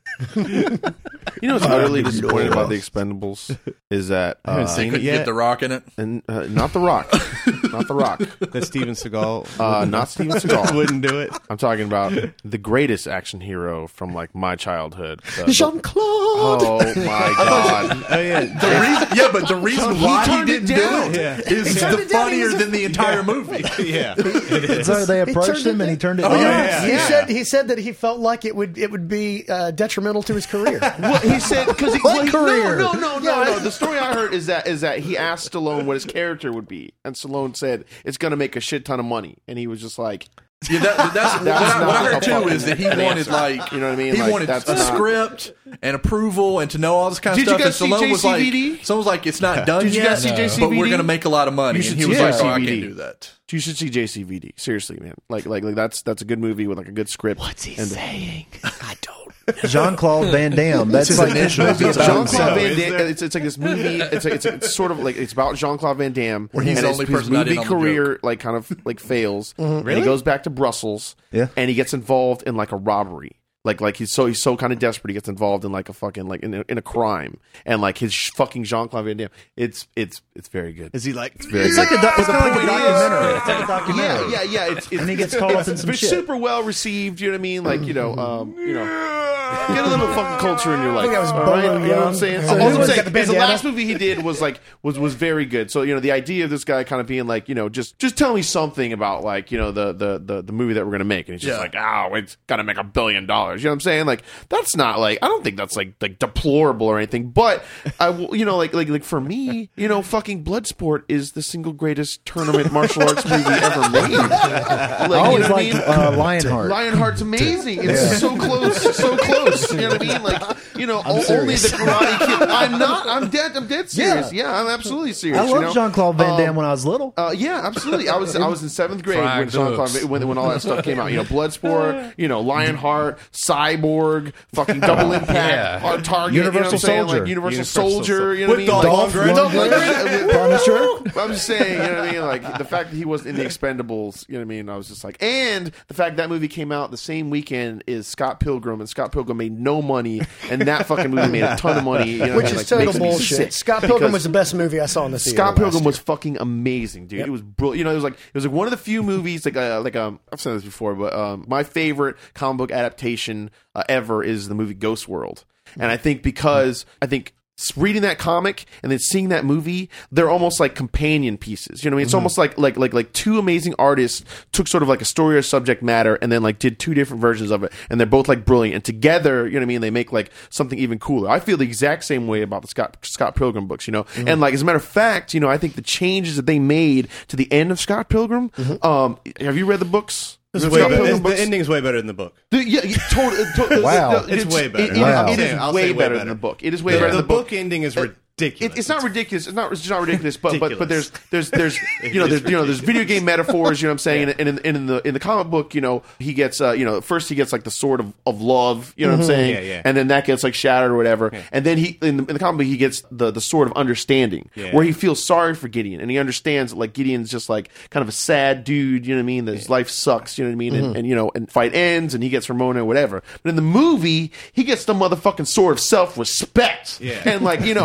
You know what's utterly disappointing about the Expendables is that I haven't uh, seen it Couldn't yet. get the Rock in it. and uh, not the Rock, not the Rock, That Steven Seagal uh, not Steven Seagal. wouldn't do it. I'm talking about the greatest action hero from like my childhood. The- Jean Claude. Oh my god! Oh yeah, The reason, yeah, but the reason He why he turned it didn't do down. it Yeah. is turned the it down. He funnier was a- than the entire movie. yeah. So they approached turned him it and he turned it Oh, down. yeah. He yeah. said he said that he felt like it would it would be uh, detrimental to his career. What he said because he, What well, he career? no no no no Yeah. no. The story I heard is that is that he asked Stallone what his character would be, and Stallone said it's going to make a shit ton of money, and he was just like, Yeah, that, that's, That's what, I, what I not heard a too fucking is that he wanted like You know what I mean? He Like, wanted that's a not- script and approval and to know all this kind of Did you stuff. guys and see Stallone was like, J C V D? someone was like, it's not done Did you yet, guys see No. J C V D? but we're going to make a lot of money. You And should he was see like, oh, I J C V D. can't do that. You should see J C V D. Seriously, man. Like, like, like that's that's a good movie with like a good script. What's he saying? I don't. Jean Claude Van Damme. That's his like initials. movie It's about Jean himself. Claude Van Is Damme. there? It's, it's like this movie. It's like, it's, it's sort of like it's about Jean Claude Van Damme. Where he's and the his- only his person not in movie on the career like kind of like fails, and he goes back to Brussels. Yeah. and he gets involved in like a robbery. Like, like he's so he's so kind of desperate. He gets involved in like a fucking like in a, in a crime, and like his sh- fucking Jean Claude Van Damme. It's it's it's very good. Is he like? It's very It's good. like a, doc- it's kind of like a point is- documentary. It's like a documentary. Yeah, yeah, yeah. It's, it's And he gets caught up in some it's shit. super well received. You know what I mean? Like you know, um, you know, get a little fucking culture in your life. think that was all Bolo right? You know what Young. I'm saying? So All who I'm was saying got the is the bandana? last movie he did was like was was very good. So you know, the idea of this guy kind of being like, you know, just just tell me something about like you know the the the, the movie that we're gonna make, and he's just Yeah. like, oh, it's gotta make a billion dollars. You know what I'm saying? Like that's not like I don't think that's like like deplorable or anything, but I will, you know, like like like for me, you know, fucking Bloodsport is the single greatest tournament martial arts movie ever made. Like, I you always know what I liked mean? uh, Lionheart. Lionheart's amazing. It's so close, so close. You know what I mean? Like, you know, o- only the serious. Karate Kid. I'm not. I'm dead. I'm dead serious. Yeah, Yeah. I'm absolutely serious. I you loved know? Jean Claude Van Damme Um, when I was little. uh, yeah, absolutely. I was I was in seventh grade when Fried Jean Claude ducks. when when all that stuff came out. You know, Bloodsport, you know, Lionheart, Cyborg, fucking Double Impact, Yeah. Hard Target, Universal you know what I'm saying? Soldier. Like Universal, Universal Soldier. You know what I mean? With Like, Dolph Lundgren. Dolph Lundgren. Lundgren. Punisher. I'm just saying, you know what I mean? Like the fact that he was in the Expendables, you know what I mean? I was just like, and the fact that movie came out the same weekend is Scott Pilgrim, and Scott Pilgrim made no money, and that fucking movie made a ton of money, you know, Which and, is like, total makes me bullshit. sick. Scott Pilgrim Because was the best movie I saw in the theater. Scott Pilgrim last was year. fucking amazing, dude. It was brilliant. You know, it was like it was like one of the few movies like uh, like um I've said this before, but um my favorite comic book adaptation uh, ever is the movie Ghost World, and I think because I think. Reading that comic and then seeing that movie, they're almost like companion pieces. You know what I mean? It's almost like like like like two amazing artists took sort of like a story or subject matter and then like did two different versions of it, and they're both like brilliant. And together, you know what I mean? They make like something even cooler. I feel the exact same way about the Scott Scott Pilgrim books. You know, and like as a matter of fact, you know, I think the changes that they made to the end of Scott Pilgrim. Um, have you read the books? It's The way Scott better. Pilgrim It's- the books? ending's way better than the book. The- yeah, yeah, totally. To, Wow. it's, It's way better. It, it- Wow. it is I'll say way, way better better. than the book. It is way The, better the than the book. book ending is Uh, ridiculous. It, it's not ridiculous. It's not. It's not ridiculous. But but but there's Ridiculous. there's there's you know there's you know there's video game metaphors. You know what I'm saying? And, and, in, and in the in the comic book, you know, he gets uh you know first he gets like the sword of, of love. You know what I'm saying? Yeah, yeah. And then that gets like shattered or whatever. And then he in the, in the comic book he gets the the sword of understanding, Yeah. where he feels sorry for Gideon and he understands that, like Gideon's just like kind of a sad dude. You know what I mean? That his life sucks. You know what I mean? And, and you know and fight ends and he gets Ramona or whatever. But in the movie, he gets the motherfucking sword of self respect. Yeah. And like you know at the end of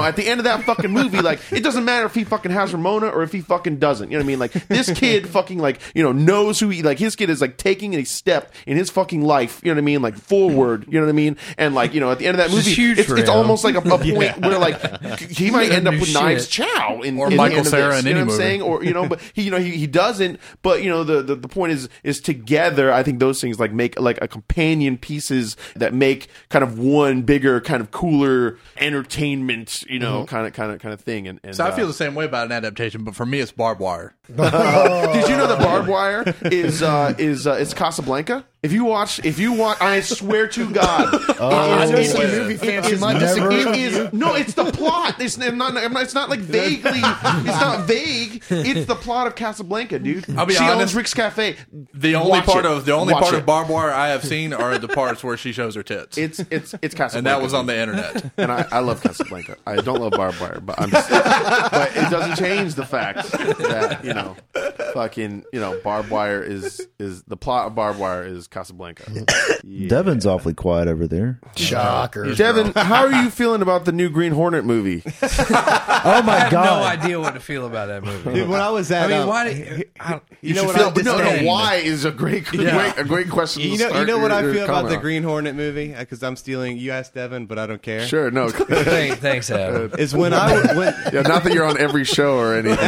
that fucking movie, like, it doesn't matter if he fucking has Ramona or if he fucking doesn't. You know what I mean? Like, this kid fucking, like, you know, knows who he, like, his kid is, like, taking a step in his fucking life, you know what I mean? Like, forward, you know what I mean? And, like, you know, at the end of that This is movie, huge it's, for it's him. almost like a, a point where, like, he might end up New with shit. Knives Chow in, Or in the Michael end of Cera this, in you know any what I'm movie. saying? Or, you know, but he, you know, he, he doesn't, but, you know, the, the, the point is, is together, I think those things, like, make, like, a companion pieces that make kind of one bigger, kind of cooler entertainment, you know, kind of, kind of, kind of thing. And, and So I uh, feel the same way about an adaptation, but for me, it's Barbed Wire. Did you know that Barbed Wire is uh, is uh, it's Casablanca? If you watch, if you watch, I swear to God, I know it some is- movie fans it who is- might never- disagree. it is no, it's the plot. It's not. It's not like vaguely. It's not vague. It's the plot of Casablanca, dude. I'll be she honest, owns Rick's Cafe. The only Watch part it. of the only Watch part it. of Barbed Wire I have seen are the parts where she shows her tits, It's it's it's Casablanca, and that was on the internet. And I, I love Casablanca. I don't love Barbed Wire, but I'm. Just, but it doesn't change the fact that you know, fucking you know, Barbed Wire is is the plot of Barbed Wire is Casablanca. Devin's awfully quiet over there. Shocker. Devin, how are you feeling about the new Green Hornet movie? Oh my I have god! no idea what to feel about that movie. Dude, when I was at, I mean, um, why? Do, I, don't- you know should what feel, I but no, no, disdain? why is a great, great a great question. to You know, you start know what your- I your feel about comment the on. Green Hornet movie? Because I'm stealing. You asked Devin, but I don't care. Sure, no, Thanks, thanks, Adam. Is when I when, yeah, not that you're on every show or anything.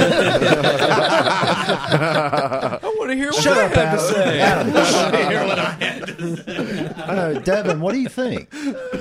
I want to hear what Shut I up, have to Adam. say. I know, Devin. What do you think?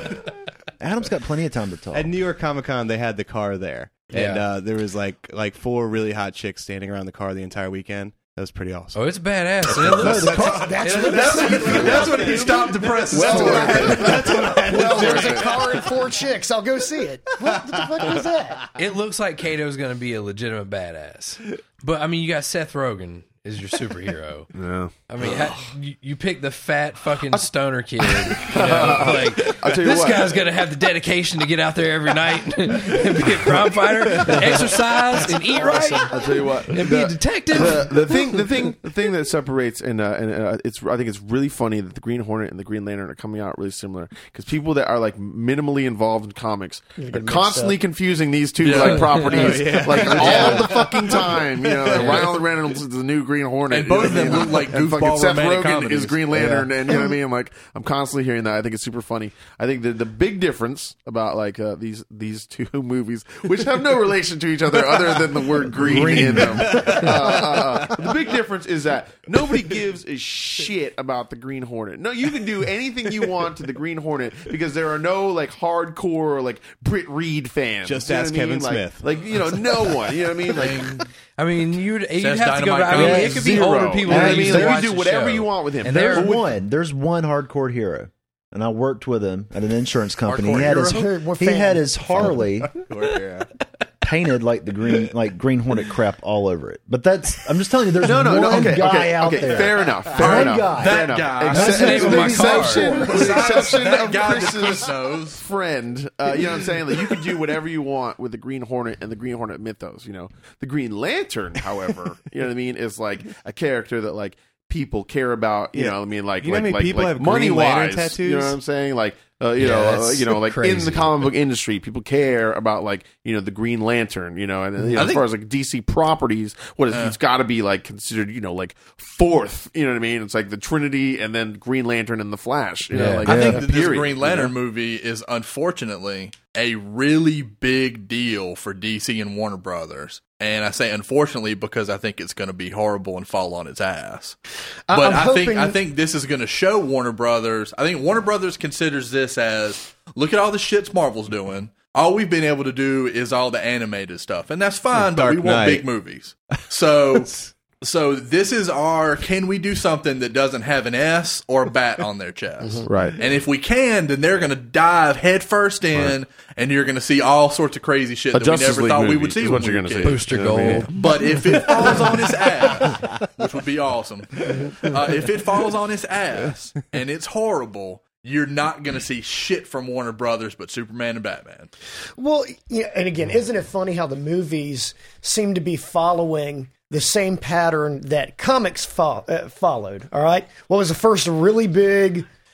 Adam's got plenty of time to talk. at New York Comic Con they had the car there, and Yeah. uh, there was like like four really hot chicks standing around the car the entire weekend. That was pretty awesome. Oh, it's badass. And it looks, That's what That's when he stopped the press. well worth it. Well There's worth a it. car and four chicks. I'll go see it. What the fuck was that? it looks like Kato's going to be a legitimate badass. But I mean, you got Seth Rogen is your superhero. Yeah. I mean, ha- you, you pick the fat fucking stoner kid. You know, like I'll tell you this what. guy's gonna have the dedication to get out there every night and be a crime fighter, and exercise, and eat right, I'll tell you what. and be a The- detective. the, the thing, the thing, the thing that separates, and uh, and uh, it's, I think it's really funny that the Green Hornet and the Green Lantern are coming out really similar because people that are like minimally involved in comics are constantly confusing these two like properties, like all the fucking time. You know, like, Ryan Reynolds is the new Green Hornet, And both of them you know, look like and fucking goofball Seth romantic Rogen comedies. is Green Lantern, and you know what I mean. I'm like, I'm constantly hearing that. I think it's super funny. I think the the big difference about like uh, these these two movies, which have no relation to each other other than the word green, in them. Uh, uh, uh, the big difference is that nobody gives a shit about the Green Hornet. No, you can do anything you want to the Green Hornet because there are no like hardcore like Britt Reed fans. Just You know ask what I mean? Kevin Like- Smith. Like you know, no one. You know what I mean? Like. I mean, you'd you'd Says have to go. Dynamite I mean, it Comics. could be Zero. older people. You know what that I mean? used to Like, you watch do the whatever show. you want with him. And There's they're- There's one. There's one hardcore hero, and I worked with him at an insurance company. He had his hero? What he fan? had his Harley Yeah. painted like the green like Green Hornet crap all over it. But that's I'm just telling you, there's No, no, one no. Okay, guy okay, out okay. there. Fair enough. Fair One enough. guy. Fair That enough. guy. Except- That's the name of my with car. exception, with the exception That of guy that Chris's Chris knows. friend. Uh, you know what I'm saying? Like you could do whatever you want with the Green Hornet and the Green Hornet mythos. You know, the Green Lantern, however, you know what I mean, is like a character that like people care about. You Yeah. know, what I mean, like You know how like many like, people like have money Green Lantern wise. tattoos? You know what I'm saying? Like. Uh, you Yeah, know, uh, that's you know, like in crazy. the comic book industry, people care about like you know the Green Lantern, you know, and you know, I as think- far as like D C properties, what is it's got to be like considered, you know, like fourth, you know what I mean? It's like the Trinity and then Green Lantern and the Flash, you know, Yeah. like I think uh, that this period, Green you Lantern know? movie is unfortunately a really big deal for D C and Warner Brothers. And I say unfortunately because I think it's going to be horrible and fall on its ass. I- But I'm I think hoping- I think this is going to show Warner Brothers. I think Warner Brothers considers this as look at all the shits Marvel's doing. All we've been able to do is all the animated stuff, and that's fine. But Dark we want Knight. big movies. So. So this is our, can we do something that doesn't have an S or a bat on their chest? Right. And if we can, then they're going to dive headfirst in, and you're going to see all sorts of crazy shit A that Justice we never League thought we movie would see is when what we you're were gonna see. kids. Booster You know what I mean? Gold. But if it falls on its ass, which would be awesome, uh, if it falls on its ass and it's horrible, you're not going to see shit from Warner Brothers but Superman and Batman. Well, yeah, and again, isn't it funny how the movies seem to be following the same pattern that comics fo- uh, followed? All right, what was the first really big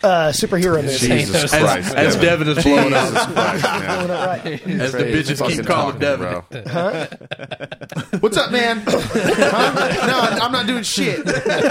uh, superhero movie. Jesus As- Christ. As Devin is blowing up. Jesus Christ, man. Blowing up, right. As the Crazy bitches fucking keep calling talking, Devin. bro. What's up, man? Huh? No, I'm not doing shit.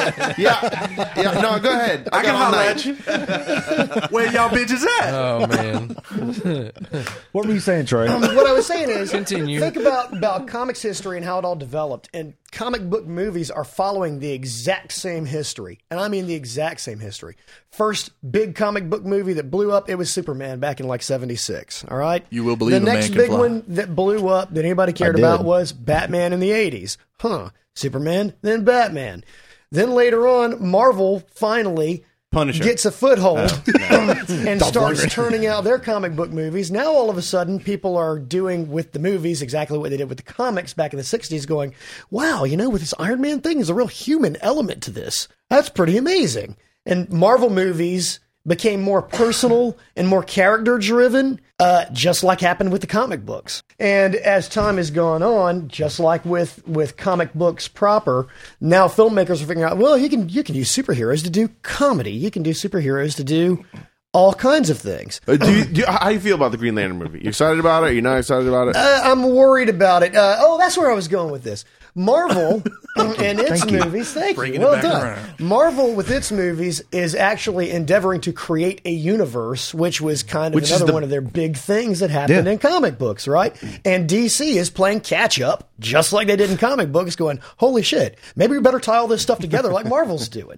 Yeah, yeah. No, go ahead. I got can all holler night. at you. Where y'all bitches at? Oh man. What were you saying, Trey? What I was saying is, Continue. think about, about comics history and how it all developed. And comic book movies are following the exact same history. And I mean the exact same history. First big comic book movie that blew up, it was Superman back in like seventy-six. All right? You will believe The a man next can big fly. one that blew up that anybody cared I did. about was Batman in the eighties. Huh. Superman, then Batman. Then later on, Marvel finally Punisher. gets a foothold and starts turning out their comic book movies. Now all of a sudden people are doing with the movies exactly what they did with the comics back in the sixties, going, wow, you know, with this Iron Man thing, there's a real human element to this. That's pretty amazing. And Marvel movies became more personal and more character driven, uh, just like happened with the comic books. And as time has gone on, just like with, with comic books proper, now filmmakers are figuring out, well, you can, you can use superheroes to do comedy. You can do superheroes to do all kinds of things. Uh, do you, do you, how do you feel about the Green Lantern movie? You excited about it? You're not excited about it? Uh, I'm worried about it. Uh, oh, that's where I was going with this. Marvel and its movies, thank Bringing you, it well back done. around. Marvel with its movies is actually endeavoring to create a universe, which was kind of Which is another the- one of their big things that happened Yeah. in comic books, right? And D C is playing catch up, just like they did in comic books, going, holy shit, maybe we better tie all this stuff together like Marvel's doing.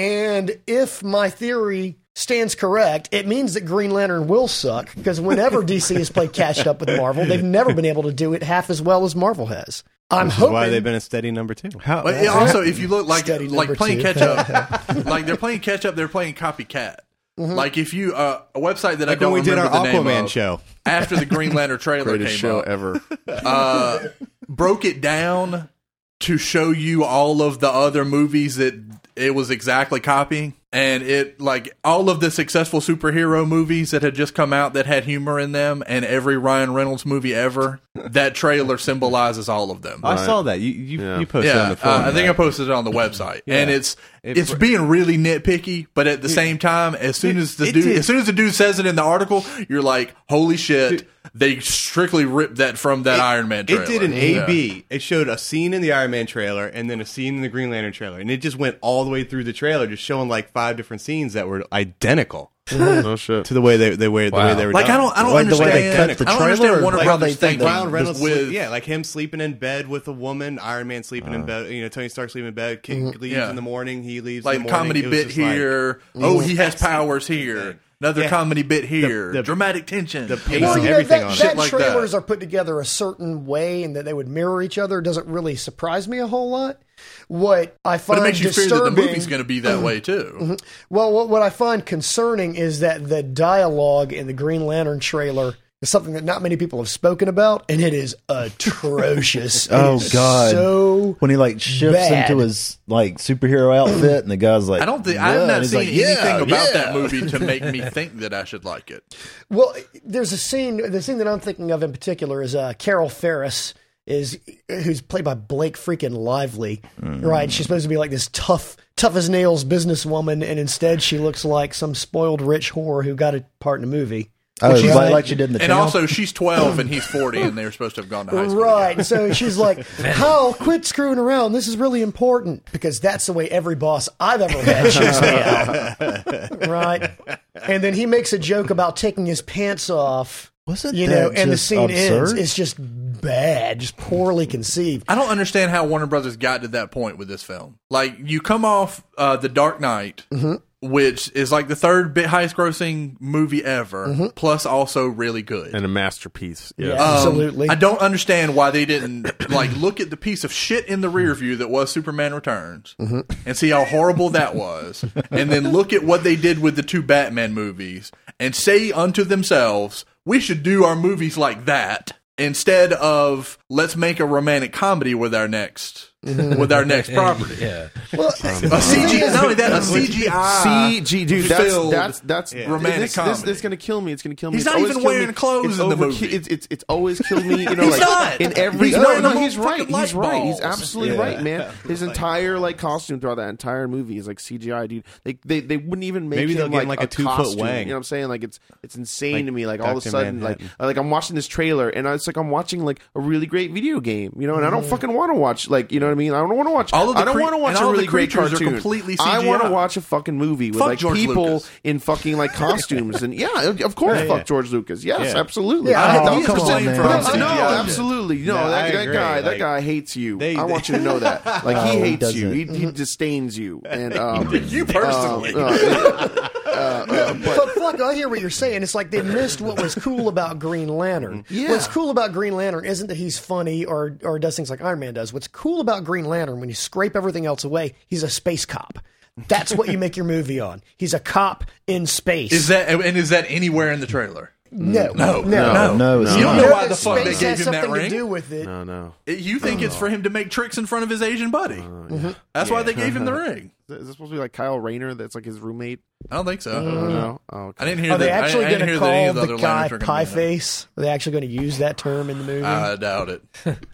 And if my theory stands correct, it means that Green Lantern will suck, because whenever D C has played catch up with Marvel, they've never been able to do it half as well as Marvel has. I'm Which is hoping. why they've been a steady number two. How, But yeah, also, if you look like Steady like number playing two. catch up, like they're playing catch up, they're playing copycat. Like if you uh, a website that I Like don't when we did remember our the name Aquaman of, show. after the Green Lantern trailer Greatest came show up, ever. uh, broke it down to show you all of the other movies that it was exactly copying. And it, like, all of the successful superhero movies that had just come out that had humor in them, and every Ryan Reynolds movie ever, that trailer symbolizes all of them. I saw that. You you, Yeah. you posted on Yeah, the uh, forum. I think I right? posted it on the website, and it's It- it's being really nitpicky, but at the same time, as soon it- as the it dude, did. as soon as the dude says it in the article, you're like, "Holy shit!" They strictly ripped that from that Iron Man trailer. It did an Yeah. A B. It showed a scene in the Iron Man trailer and then a scene in the Green Lantern trailer. And it just went all the way through the trailer, just showing like five different scenes that were identical No shit. to the way they, they, were, the way Wow. they were Like done. I don't, I don't Like the way understand. they cut the I don't trailer, understand or Warner how Brothers they think thinking Ryan Reynolds, with yeah, like him sleeping in bed with a woman, Iron Man sleeping in bed, you know, Tony Stark sleeping in bed, King leaves Yeah. in the morning, he leaves like in the morning. comedy It was bit just like- here. oh, he has powers here. Another Yeah. comedy bit here. The- Dramatic tension. the pace Well, and you know, everything that, on it. that Shit like that. trailers are put together a certain way and that they would mirror each other doesn't really surprise me a whole lot. What I but find it makes you fear that the disturbing, movie's going to be that way too. well, what, what I find concerning is that the dialogue in the Green Lantern trailer is something that not many people have spoken about, and it is atrocious. It Oh, is God. so when he like shifts bad. into his like superhero outfit, and the guy's like, I don't think "Yeah," I've and not he's seen like, "Yeah, anything about yeah." that movie to make me think that I should like it. Well, there's a scene. The scene that I'm thinking of in particular is uh, Carol Ferris, is who's played by Blake freaking Lively. Right? She's supposed to be like this tough, tough as nails businesswoman, and instead she looks like some spoiled rich whore who got a part in a movie. Oh, She's like, like- like she did in the And town? also, she's twelve and he's forty, and they were supposed to have gone to high school. Right. So she's like, Hal, quit screwing around. This is really important, because that's the way every boss I've ever had shoots me out. Right. And then he makes a joke about taking his pants off. Wasn't You that know, and the just scene ends. absurd? It's just bad, just poorly conceived. I don't understand how Warner Brothers got to that point with this film. Like, you come off uh, The Dark Knight, which is like the third bit highest grossing movie ever, plus also really good. And a masterpiece. Yeah. Yeah. Um, Absolutely. I don't understand why they didn't like look at the piece of shit in the rear view that was Superman Returns and see how horrible that was, and then look at what they did with the two Batman movies and say unto themselves, we should do our movies like that instead of let's make a romantic comedy with our next with our next property. Yeah. Well, A C G, not only that, a C G I. C G, dude, that's filled that's that's romantic this, this, comedy. this is gonna kill me. It's gonna kill me. He's It's not always even killed wearing me. clothes It's in the over- movie. It's it's it's always killed me. You know, He's like not. in every. He's no, wearing no, little he's right. fucking light He's right. He's balls. absolutely Yeah. right, man. His entire like costume throughout that entire movie is like C G I, dude. They they, they wouldn't even make Maybe they'll him get like, him like a two-foot costume. wang. You know what I'm saying? Like it's it's insane Like to me. Like all of a Doctor sudden, like Manhattan. like I'm watching this trailer and it's like I'm watching like a really great video game. You know, and I don't fucking want to watch like you know what I mean. I don't want to watch. All of the I don't cre- want to watch and a all really the great creatures are cartoon. completely I want to C G I. watch a fucking movie with Fuck like George people Lucas. in fucking like costumes and yeah, of course, Yeah, fuck yeah. George Lucas. Yes, Yeah. absolutely. Yeah, I oh, hate that come on, percent. man. But I'm- C G I No, shit. absolutely. No, No, that, I that agree. guy, that Like, guy hates you. they- I they- want you to know that. Like he Oh, he hates you. He, doesn't. he disdains you. And um, You personally. uh, uh, uh, uh, but But fuck, I hear what you're saying. It's like they missed what was cool about Green Lantern. Yeah. What's cool about Green Lantern isn't that he's funny or or does things like Iron Man does. What's cool about Green Lantern, when you scrape everything else away, he's a space cop. That's what you make your movie on. He's a cop in space. Is that and is that anywhere in the trailer? no, no, no, No, it's You don't not. know know why that the fuck they space gave has him that something ring? to do with it. no, no. You think it's for him to make tricks in front of his Asian buddy? That's why they gave him the ring. Is this supposed to be like Kyle Rayner? That's like his roommate. I don't think so. Oh, no. Oh, okay. I didn't hear Are that. they actually I, I going didn't to hear that any call of the the other guy Lanterns are gonna Pie be in it. Face? Are they actually going to use that term in the movie? I doubt it.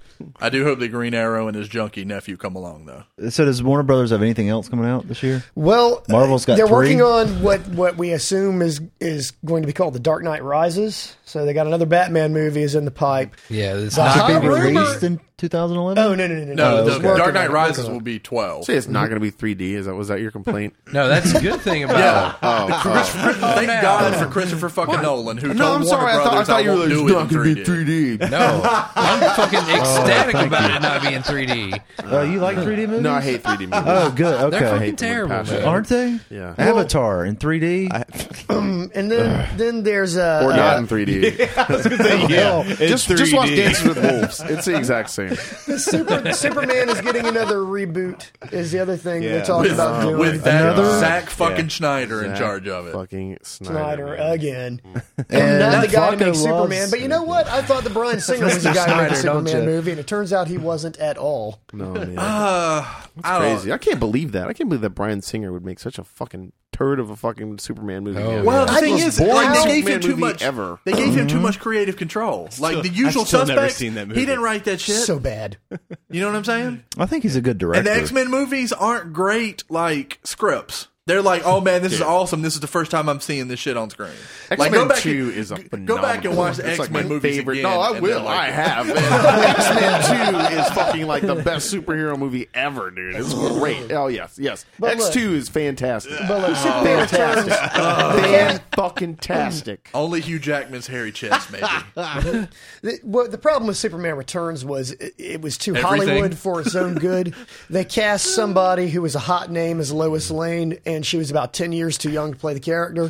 I do hope that Green Arrow and his junkie nephew come along though. So does Warner Brothers have anything else coming out this year? Well, Marvel's got they're three. working on what, what we assume is is going to be called The Dark Knight Rises. So they got another Batman movie is in the pipe. Yeah, it's The not hot Be gonna be rumor- released in two thousand eleven? Oh no no no no! No, no the it's working Dark on Knight it, Rises working on will it. be twelve. Say it's not going to be three D. Is that was that your complaint? No, that's a good thing about Yeah. Oh, oh. Thank God for Christopher fucking Nolan, who No, told I'm Warner sorry. I thought, I Brothers thought you were won't like, do it's it not in going to be three D. three D. No, I'm fucking ecstatic about it not being three D. Uh, you like three D movies? No, I hate three D movies. Oh, good. They're Okay. fucking hate them with terrible, passion. man. Aren't they? Yeah. Avatar in three D? And then then there's uh, Or uh, not in three D. yeah, it's Just, just watch three D. Dances with Wolves. It's the exact same. the Super, Superman is getting another reboot. Is the other thing Yeah. they're talking With, about doing. with that Another- Zack fucking Yeah. Schneider in Zack charge of it. Fucking Snyder. Snyder man. again, And and not the guy to Flacco make loves- Superman. But you know what? I thought the Bryan Singer was the guy to make a Snyder, don't Superman you? movie, and it turns out he wasn't at all. No, man. Uh, I don't- Crazy. I can't believe that. I can't believe that Bryan Singer would make such a fucking turd of a fucking Superman movie. Oh, Yeah. Well, the I thing just- is, boring like, they gave Superman him too movie much. ever. They gave him too much creative control. Like the usual I've still never suspects. seen that movie. He didn't write that shit. So bad. You know what I'm saying? I think he's a good director. And the X Men movies aren't great like scripts. They're like, oh man, this is awesome. This is the first time I'm seeing this shit on screen. Like, X-Men go back two and, is a go phenomenal. back and watch the It's X Men like my movies favorite. again. No, I and will. then, like, I have. X Men Two is fucking like the best superhero movie ever, dude. It's great. Oh yes, yes. But X look- two is fantastic. But look, Superman Fantastic. turns. Fan fucking tastic. Only Hugh Jackman's hairy chest, maybe. The, well, the problem with Superman Returns was it, it was too Everything. Hollywood for its own good. They cast somebody who was a hot name as Lois Lane, and she was about ten years too young to play the character.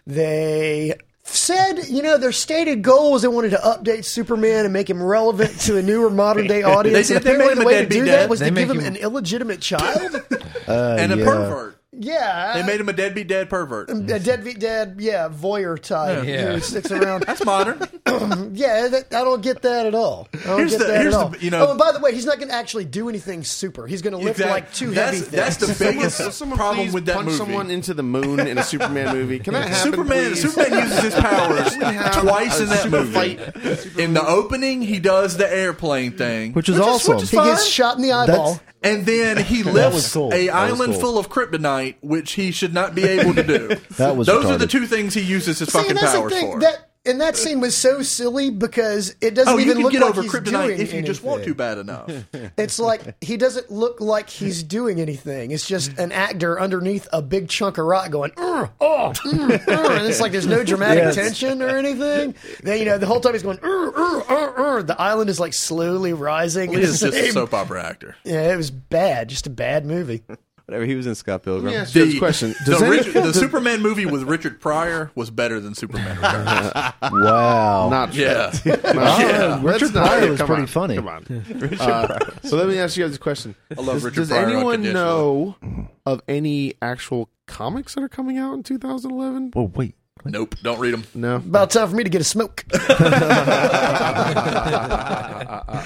They said, you know, their stated goal was they wanted to update Superman and make him relevant to a newer modern day audience. They and did. They apparently made him the a way to deadbeat do dad. that was They to make give him him- an illegitimate child. Uh, and a yeah. pervert. Yeah. They made him a deadbeat dad pervert. a deadbeat dad, yeah, voyeur type Yeah. who sticks around. That's modern. Yeah, that, I don't get that at all. I don't Here's get the- that here's at all. the- you know- oh, and by the way, he's not going to actually do anything super. He's going to lift Exactly. like two that's, heavy things. That's the biggest Does someone problem please with that punch movie. someone into the moon in a Superman movie? Can that happen? Superman, please? Superman uses his powers have twice a in that super movie. fight. In the opening, he does the airplane thing, Which is awesome. Which is he fine. gets shot in the eyeball. That's- And then he was lifts cool. a That was island cool. full of kryptonite, which he should not be able to do. That was Those are retarded. the two things he uses his See, fucking and that's powers the thing. for. That and that scene was so silly because it doesn't oh, you even can look get like over he's kryptonite doing if you just want to anything. bad enough. It's like he doesn't look like he's doing anything. It's just an actor underneath a big chunk of rock going, "Ur, oh, mm, ur," and it's like there's no dramatic Yes. tension or anything. Then you know the whole time he's going, "Ur, ur, ur, ur." The island is like slowly rising. He is It's the just a same- soap opera actor. Yeah, it was bad. Just a bad movie. Whatever. He was in Scott Pilgrim. Let me ask you this question. the, Does any- Rich- the Superman movie with Richard Pryor was better than Superman Returns. Wow. Not true. yeah. Not Yeah. true. Richard That's not- Pryor was come pretty on, funny. Come on. Uh, so let me ask you guys a question. I love does, Richard does Pryor anyone unconditionally. know of any actual comics that are coming out in two thousand eleven? Whoa, wait. Nope. Don't read them. No. About time for me to get a smoke.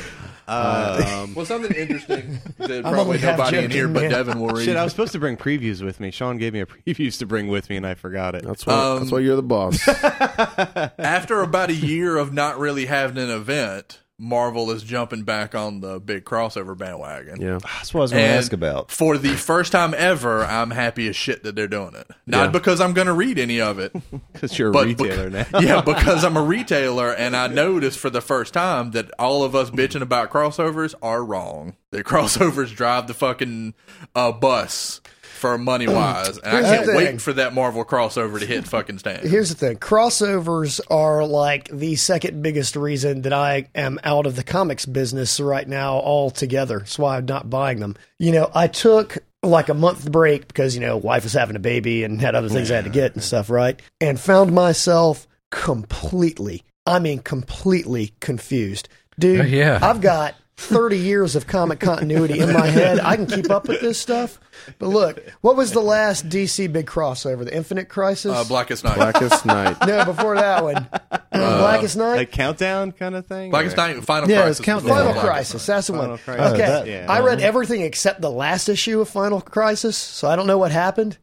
Um, Well, something interesting that I'm probably only half nobody in joking, here but man. Devin will read. shit, I was supposed to bring previews with me. Sean gave me a previews to bring with me, and I forgot it. That's why. Um, that's why you're the boss. After about a year of not really having an event, Marvel is jumping back on the big crossover bandwagon. Yeah. That's what I was going to And ask about. For the first time ever, I'm happy as shit that they're doing it. Not Yeah. because I'm going to read any of it. Because you're a But retailer bec- now. yeah, because I'm a retailer, and I noticed for the first time that all of us bitching about crossovers are wrong. The crossovers drive the fucking uh, bus for money wise, and I Here's the can't thing. wait for that Marvel crossover to hit fucking stand. Here's the thing. Crossovers are like the second biggest reason that I am out of the comics business right now altogether. That's why I'm not buying them. You know, I took like a month break because, you know, wife was having a baby and had other things I had to get and stuff, right? And found myself completely, I mean, completely confused. Dude, Oh, yeah. I've got thirty years of comic continuity in my head. I can keep up with this stuff. But look, what was the last D C big crossover? The Infinite Crisis? Uh, Blackest Night. Blackest Night. no, before that one. Blackest Night? Like countdown kind of thing? Blackest or- Night, Final Yeah, Crisis. it's Countdown. was Final Blackest Crisis. That's the Final one. Crisis. Okay. that- yeah. I read everything except the last issue of Final Crisis, so I don't know what happened.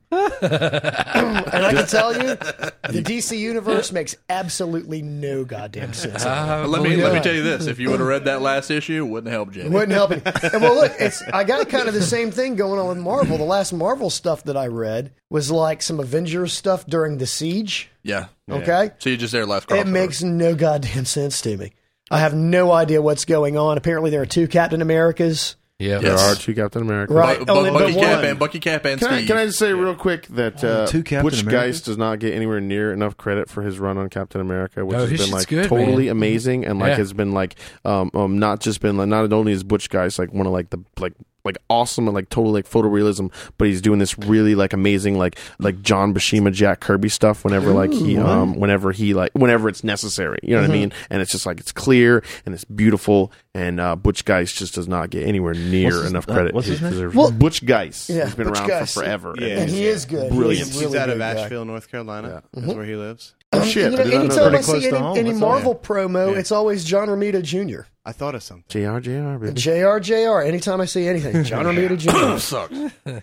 And I can tell you, the D C universe makes absolutely no goddamn sense. I Let me believe let me that. tell you this: if you would have read that last issue, it wouldn't help Jenny. Wouldn't help any. And well, look, it's I got kind of the same thing going on with Marvel. The last Marvel stuff that I read was like some Avengers stuff during the Siege. Yeah. Okay, So you just there last it crossover. makes no goddamn sense to me. I have no idea what's going on. Apparently, there are two Captain Americas. Yeah. There Yes. are two Captain Americas. Right. Bu- only- Bu- Bucky but Cap one. and Bucky Cap and Can I, Steve. can I just say real quick that uh, two Captain Butch Americas? Geist does not get anywhere near enough credit for his run on Captain America, which No, has his been shit's like good, totally man. amazing, and like Yeah. has been like um, um not just been like not only is Butch Geist like one of like the like like awesome and like total like photorealism, but he's doing this really like amazing like like John Buscema, Jack Kirby stuff whenever like he um whenever he like whenever it's necessary, you know what I mean? And it's just like it's clear and it's beautiful, and uh, Butch Geist just does not get anywhere near What's his- enough uh, credit. what's his he name? deserves. Well- Butch Geist. Yeah, He's been Butch around Geist. for forever. Yeah. And he is good. Brilliant. He's, He's really out of good guy. Asheville, North Carolina. That's where he lives. Oh, shit. You I know, did not know anytime that. I Pretty see close to any, home. any That's all. Marvel promo, Yeah. it's always John Romita Junior I thought of something. J R J R, baby. J R J R. Anytime I see anything, John Romita Junior sucks.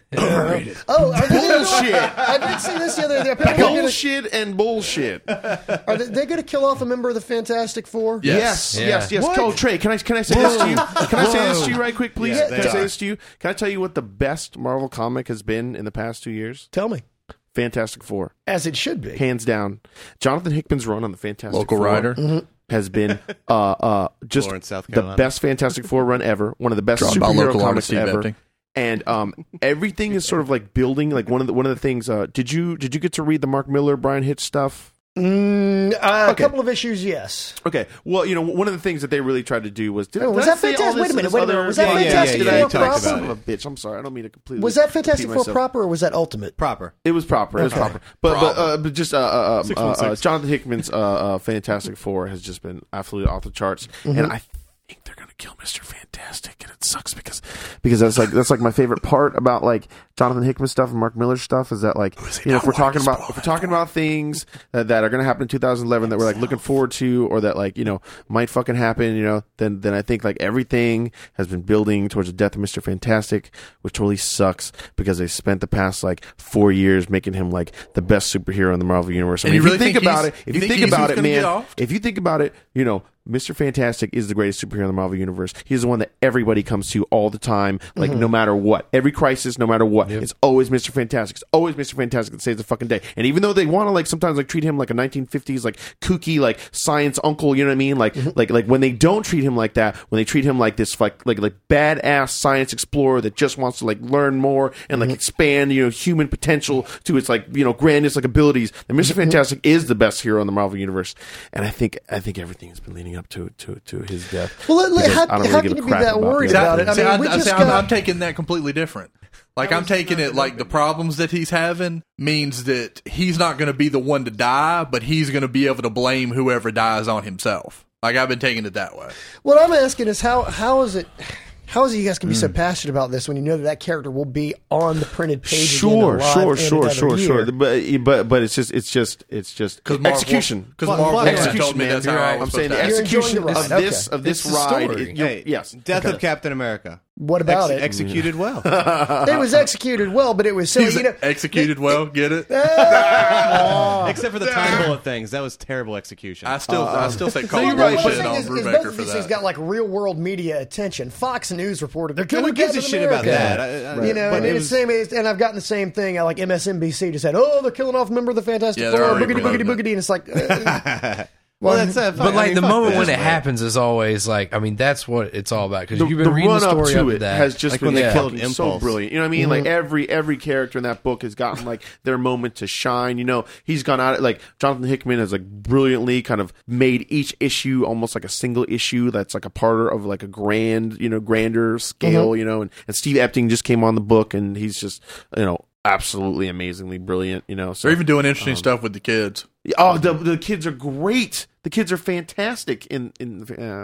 Oh, are they Bullshit. I did see this the other day. Apparently they're gonna- Bullshit and bullshit. Are they, they going to kill off a member of the Fantastic Four? Yes. Yes, Yeah. yes, yes. Oh, Trey, can I can I say this to you? Can I say this to you right quick, please? Yeah, can they I say are. this to you? Can I tell you what the best Marvel comic has been in the past two years? Tell me. Fantastic Four, As it should be. hands down. Jonathan Hickman's run on the Fantastic Local Four writer. has been uh, uh, just Lawrence, South the Carolina. best Fantastic Four run ever. One of the best Drawn by superhero local comics artist Steve ever. Epting. And um, everything is sort of like building. Like one of the one of the things. Uh, did you did you get to read the Mark Miller, Brian Hitch stuff? Mm, uh, Okay. A couple of issues, yes. Okay, well, you know, one of the things that they really tried to do was. Did, Oh, was did I that say all Fantastic- this wait a in minute, this wait a minute, other- was that Yeah, yeah, yeah, Fantastic yeah, Four you talked proper? about Son it. of a bitch! I'm sorry, I don't mean to completely. Was that Fantastic repeat Four myself. proper or was that Ultimate? Proper. It was proper. It was proper. But but, uh, but just uh, uh, Six uh, one uh, six. Jonathan Hickman's uh, uh, Fantastic Four has just been absolutely off the charts, Mm-hmm. and I think they're gonna kill Mister Fantastic, and it sucks because because that's like that's like my favorite part about like Jonathan Hickman stuff and Mark Miller stuff is that like you know if we're talking about if we're talking about things that, that are gonna happen in two thousand eleven that we're like looking forward to or that like you know might fucking happen, you know, then then I think like everything has been building towards the death of Mister Fantastic, which totally sucks because they spent the past like four years making him like the best superhero in the Marvel universe. I And mean, you if really you think, think about he's- it, if you you think think he's about who's it, gonna get man, off? if you think about it, you know, Mister Fantastic is the greatest superhero in the Marvel universe. He's the one that everybody comes to all the time, like no matter what. Every crisis, no matter what. It's always Mister Fantastic. It's always Mister Fantastic that saves the fucking day. And even though they want to like sometimes like treat him like a nineteen fifties like kooky like science uncle, you know what I mean? Like like like when they don't treat him like that, when they treat him like this like like like badass science explorer that just wants to like learn more and like expand, you know, human potential to its like, you know, grandest like abilities, then Mister Fantastic is the best hero in the Marvel universe. And I think I think everything has been leading up to to to his death. Well, let- let- Because how- I don't really how give can a you be crap that about worried the other about it? I things. See, mean, I, we I- just see, I'm, got- I'm taking that completely different. Like I'm taking it like the problems that he's having means that he's not going to be the one to die, but he's going to be able to blame whoever dies on himself. Like I've been taking it that way. What I'm asking is how how is it How is it you guys can be Mm. so passionate about this when you know that that character will be on the printed page? Sure, again, alive sure, in sure, another sure, year? sure. But but but it's just it's just it's just execution. Because Well, Marvel well, Wolfman execution, told me man. that's You're how I right. was I'm saying the supposed to act. You're enjoying execution the of ride. this Okay. of this It's the ride. story. It, you- Hey, yes, Death okay. of Captain America. What about Ex- it? Executed well. It was executed well, but it was so He's you know. executed well. Get it? Except for the time bullet things. That was terrible execution. I still, I still say call Well, bullshit the thing on is, is both Brubaker of for these things that. got like real world media attention. Fox News reported they're Who killing gives a Captain shit about America. that? I- I- You know, but and it it's was- the same. And I've gotten the same thing. uh, Like M S N B C just said, "Oh, they're killing off a member of the Fantastic Yeah, they're Four, already boogity boogity promoting it. boogity," and it's like, uh, well, that's uh, But like the moment when it happened. happens is always like, I mean, that's what it's all about. Because The, you've been the reading run the up story to up it to that. has just Like been when they fucking killed so Impulse. brilliant. You know what I mean? Like every every character in that book has gotten like their moment to shine. You know, he's gone out like Jonathan Hickman has like brilliantly kind of made each issue almost like a single issue that's like a part of like a grand, you know, grander scale. You know, and, and Steve Epting just came on the book and he's just you know absolutely amazingly brilliant. You know, so They're even doing interesting stuff with the kids. oh the the kids are great. The kids are fantastic. In in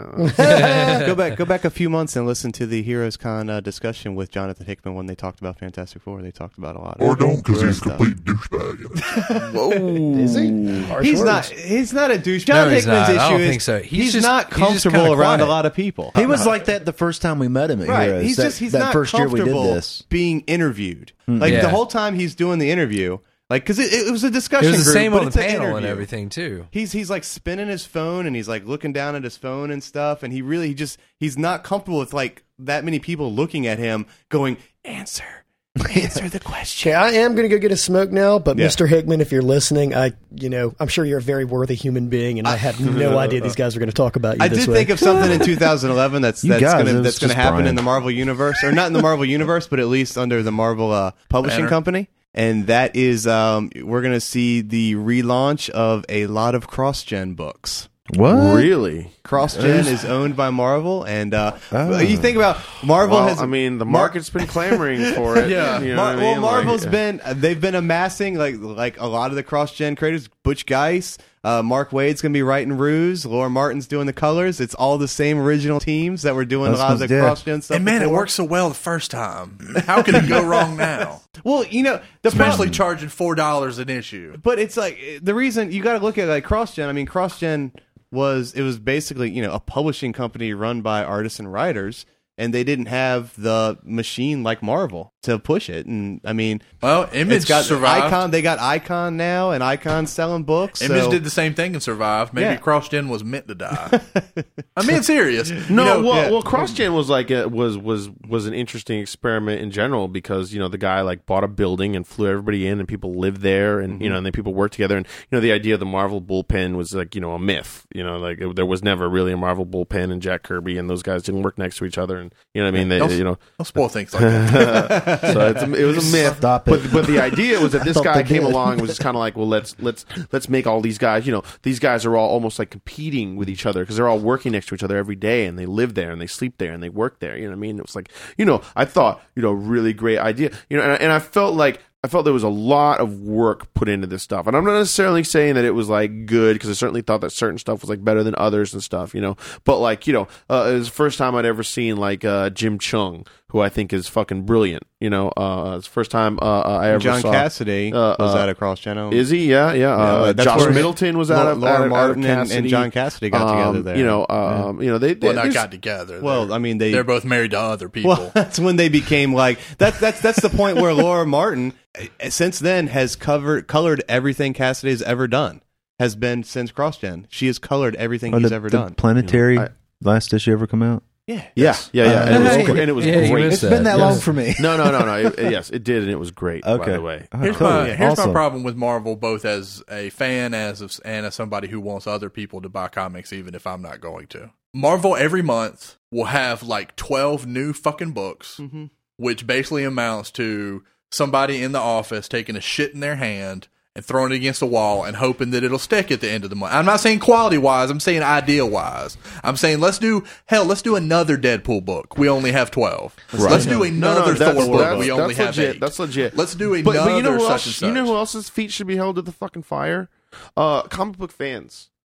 uh, go back, go back a few months and listen to the Heroes Con uh, discussion with Jonathan Hickman when they talked about Fantastic Four. They talked about a lot. Or of don't, because he's a stuff. complete douchebag. whoa, is he? Harsh He's words. not. He's not a douche. No, John he's Hickman's not. I issue don't is think so. He's he's, just- not he's just comfortable kinda around a quiet. lot of people. He was like that the first time we met him at Right. Heroes. He's that, just he's that not first year we did comfortable this. being interviewed. Like Yeah. the whole time he's doing the interview, like because it, it was a It discussion. was the group, same but on the it's an panel and interview. everything too. He's he's like spinning his phone and he's like looking down at his phone and stuff, and he really he just he's not comfortable with like that many people looking at him going answer. Answer the question. Okay, I am going to go get a smoke now, but Yeah. Mister Hickman, if you're listening, I, you know, I'm sure you're a very worthy human being, and I had no idea these guys were going to talk about you I this did way. think of something in two thousand eleven that's You that's guys, it gonna was that's gonna just happen Brian. in the Marvel universe, or not in the Marvel universe, but at least under the Marvel uh, publishing Banner. company. And that is, um, we're gonna see the relaunch of a lot of cross-gen books. What? really? Cross-gen is owned by Marvel, and uh, Oh. you think about Marvel Well, has. I mean, the Mar- market's been clamoring for it. Yeah. you know Mar- what I mean? well, Marvel's Like, been they've been amassing like like a lot of the cross-gen creators. Butch Geis, uh, Mark Wade's gonna be writing Ruse. Laura Martin's doing the colors. It's all the same original teams that were doing That's a lot of the supposed- yeah. cross-gen stuff. And man, it before. worked so well the first time. How can it go wrong now? Well, you know, the Especially problem, charging four dollars an issue. but it's like the reason you got to look at like CrossGen. I mean, CrossGen was it was basically you know a publishing company run by artists and writers, and they didn't have the machine like Marvel to push it. And I mean, Well, Image it's got survived. Icon. They got Icon now, and Icon's selling books. Image so- did the same thing and survived. Maybe Yeah. CrossGen was meant to die. I'm being serious. No, You know, well, yeah. well, CrossGen was like a, was was was an interesting experiment in general because you know the guy like bought a building and flew everybody in and people lived there and you know and then people worked together and you know the idea of the Marvel bullpen was like you know a myth. You know, like it, there was never really a Marvel bullpen and Jack Kirby and those guys didn't work next to each other and you know what I mean. They, Don't- you know, don't spoil things like that. so it's a, it was a myth. Stop it. But but the idea was that this thought guy they came did. along and was just kind of like, well, let's let's let's make all these guys. You know, these guys are all almost like competing with each other because they're all working next to each other every day and they live there and they sleep there and they work there. You know what I mean? It was like, you know, I thought, you know, really great idea. You know, and, I- and I felt like. I felt there was a lot of work put into this stuff. And I'm not necessarily saying that it was like good because I certainly thought that certain stuff was like better than others and stuff, you know. But like, you know, uh, it was the first time I'd ever seen like uh, Jim Chung, who I think is fucking brilliant, you know. Uh, it's the first time uh, uh, I ever John saw. Cassidy uh, was uh, at a CrossGen. Is he? Yeah, yeah. Uh, that's Josh where Middleton was out of Laura out of- out of Martin and, and Cassidy. John Cassidy got together Um, there. You know, um, you know they. they Well, not there's- got together. Well, They're- I mean, they they're both married to other people. Well, that's when they became like that. That's that's the point where Laura Martin, eh, since then, has covered colored everything Cassidy has ever done. Has been since CrossGen. She has colored everything Oh, he's the, ever the done. Planetary I- last issue ever come out? Yeah, Yeah, yeah, yeah. Uh, and, it was, hey, great- and it was yeah, you great. missed It's been that Yes. long for me. No, no, no, no. It- yes, it did, and it was great. By Okay. the way, Oh, Here's cool. my here's Awesome. my problem with Marvel, both as a fan, as of, and as somebody who wants other people to buy comics, even if I'm not going to. Marvel every month will have like twelve new fucking books, Mm-hmm. which basically amounts to somebody in the office taking a shit in their hand and throwing it against a wall and hoping that it'll stick at the end of the month. I'm not saying quality wise, I'm saying idea wise. I'm saying let's do hell, let's do another Deadpool book. We only have twelve. Let's do No, another no, that's- Thor book. that's- We only that's have legit. eight. That's legit. Let's do But, another but you know who such else? and such. You know who else's feet should be held to the fucking fire? Uh, comic book fans.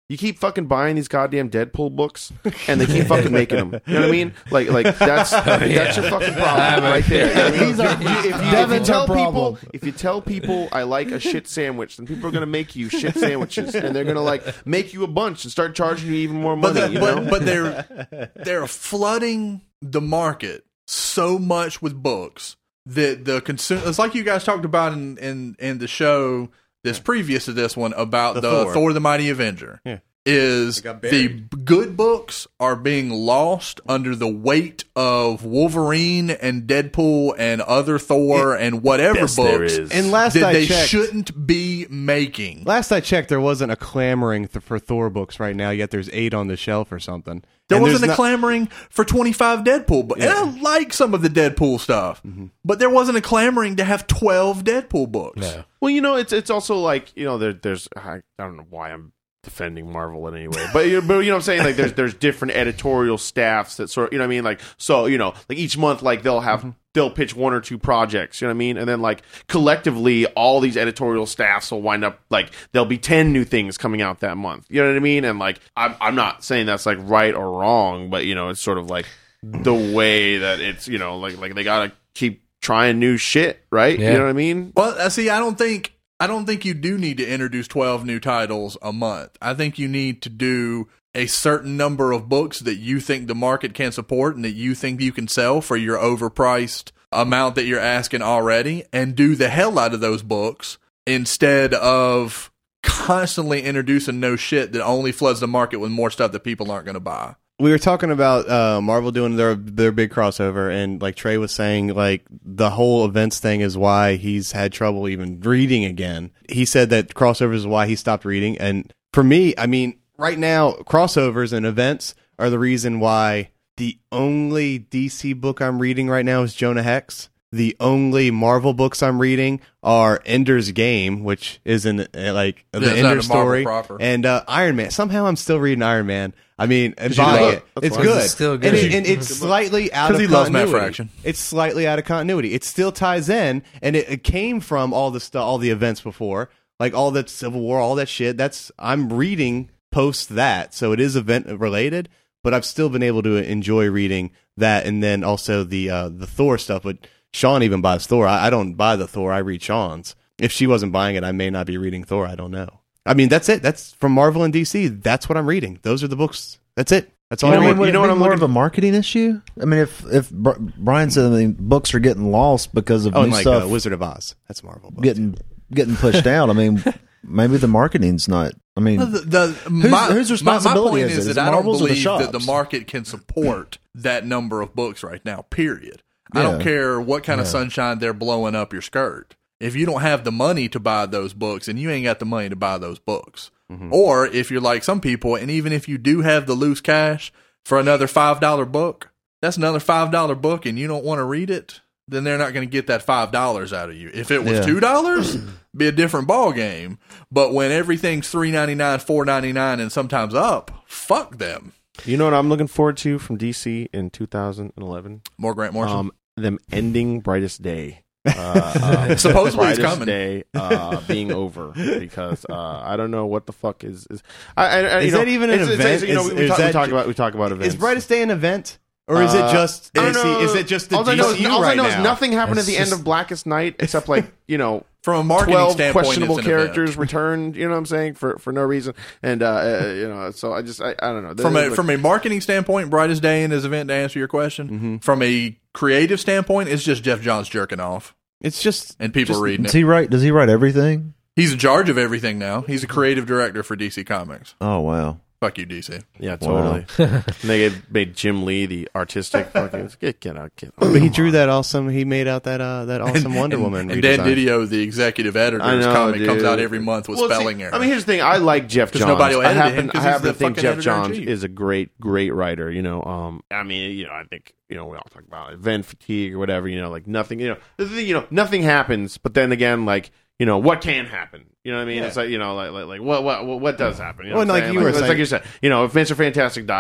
You keep fucking buying these goddamn Deadpool books, and they keep fucking making them. You know what I mean? Like, like that's that's your fucking problem right there. You know what I mean? These are- If you, if you, if you Devin's tell our problem. people, if you tell people I like a shit sandwich, then people are gonna make you shit sandwiches, and they're gonna like make you a bunch and start charging you even more But, money. the- You know? but, but they're they're flooding the market so much with books that the consumer. It's like you guys talked about in in, in the show that's previous to this one about the, The Thor. Thor. the Mighty Avenger. Yeah. Is got the buried. good books are being lost under the weight of Wolverine and Deadpool and other Thor and whatever Best there books is. And last that I they checked, shouldn't be making. last I checked, there wasn't a clamoring th- for Thor books right now. Yet there's eight on the shelf or something. There And wasn't a there's not- clamoring for twenty-five Deadpool books. And I like some of the Deadpool stuff, but there wasn't a clamoring to have twelve Deadpool books. No. Well, you know, it's it's also like, you know, there, there's I, I don't know why I'm defending Marvel in any way, but you but you know what I'm saying, like there's there's different editorial staffs that sort of, you know what I mean, like so you know like each month like they'll have Mm-hmm. they'll pitch one or two projects, you know what I mean, and then like collectively all these editorial staffs will wind up like there'll be ten new things coming out that month, you know what I mean, and like I'm I'm not saying that's like right or wrong, but you know it's sort of like the way that it's, you know, like like they gotta keep trying new shit, right? Yeah. You know what I mean? Well, uh, see, I don't think I don't think you do need to introduce twelve new titles a month. I think you need to do a certain number of books that you think the market can support and that you think you can sell for your overpriced amount that you're asking already, and do the hell out of those books instead of constantly introducing no shit that only floods the market with more stuff that people aren't going to buy. We were talking about uh, Marvel doing their their big crossover, and like Trey was saying, like the whole events thing is why he's had trouble even reading again. He said that crossovers is why he stopped reading, and for me, I mean, right now, crossovers and events are the reason why the only D C book I'm reading right now is Jonah Hex. The only Marvel books I'm reading are Ender's Game, which isn't uh, like the Yeah, it's not Ender a Marvel story, proper. and uh, Iron Man. Somehow I'm still reading Iron Man. I mean, and you buying love- it. that's It's why. good. It's still And, good. it, and it's slightly out of 'Cause he loves Matt continuity. Fraction. It's slightly out of continuity. It still ties in, and it, it came from all the stuff, all the events before, like all that Civil War, all that shit. That's I'm reading post that, so it is event related. But I've still been able to enjoy reading that, and then also the uh, the Thor stuff. But Sean even buys Thor. I, I don't buy the Thor. I read Sean's. If she wasn't buying it, I may not be reading Thor. I don't know. I mean, that's it. That's from Marvel and D C. That's what I'm reading. Those are the books. That's it. That's all You know, I what, read. would you know it what be I'm more looking- of a marketing issue? I mean, if if Br- Brian said, I mean, books are getting lost because of Oh, new and like stuff uh, Wizard of Oz. That's a Marvel book. getting getting pushed out. I mean, maybe the marketing's not. I mean, The, the, my, whose responsibility my, my point is is, it? Is that it I don't Marvel's or the believe that the shops? market can support that number of books right now, period. I Yeah. don't care what kind of sunshine they're blowing up your skirt. If you don't have the money to buy those books, and you ain't got the money to buy those books. Mm-hmm. Or if you're like some people, and even if you do have the loose cash for another five dollar book, that's another five dollar book, and you don't want to read it, then they're not going to get that five dollars out of you. If it was Yeah. two dollars, be a different ball game. But when everything's three ninety nine, four ninety nine, and sometimes up, fuck them. You know what I'm looking forward to from D C in two thousand eleven? More Grant Morrison. Um, them ending Brightest Day. Uh, uh, Supposedly it's Brightest coming. Day uh, being over because uh, I don't know what the fuck is. is I, I, I, you Is know, that even an it's- it's- event? it's, you know, Is- we, we, is talk, we that talk ju- about we talk about events. Is Brightest Day an event, or is Uh, it just I D don't C? know. Is it just the all I know D C is, U all I right know now? is nothing happened It's at the end just- of Blackest Night except like you know From a marketing twelve standpoint, questionable it's an characters event. returned. You know what I'm saying for for no reason, and uh, uh, you know, so I just I, I don't know From a Like- from a marketing standpoint, Brightest Day in his event, to answer your question. Mm-hmm. From a creative standpoint, it's just Jeff Johns jerking off It's just and people just- reading does it. he write? Does he write everything? He's in charge of everything now. He's a creative director for D C Comics. Oh wow. Fuck you, D C. yeah, Wow. totally. And they made Jim Lee the artistic fucking get get out get. But he drew that awesome. He made out that uh, that awesome Wonder and, Woman. And Dan redesign. Didio, the executive editor, I his know, comic comes dude. out every month with Well, see, spelling errors. I mean, here's the thing. I like Jeff 'Cause Johns. nobody will I edit happen, him 'cause I he's happen the to think fucking Jeff editor-in-chief. Johns is a great, great writer. You know, um, I mean, you know, I think you know we all talk about event fatigue or whatever. You know, like nothing. You know, the thing, you know, nothing happens. But then again, like you know, what can happen? You know what I mean? Yeah. It's like you know, like like, like what what what what does happen? You know Well, what I'm like saying? you were it's saying- like you said. You know, if Mister Fantastic dies.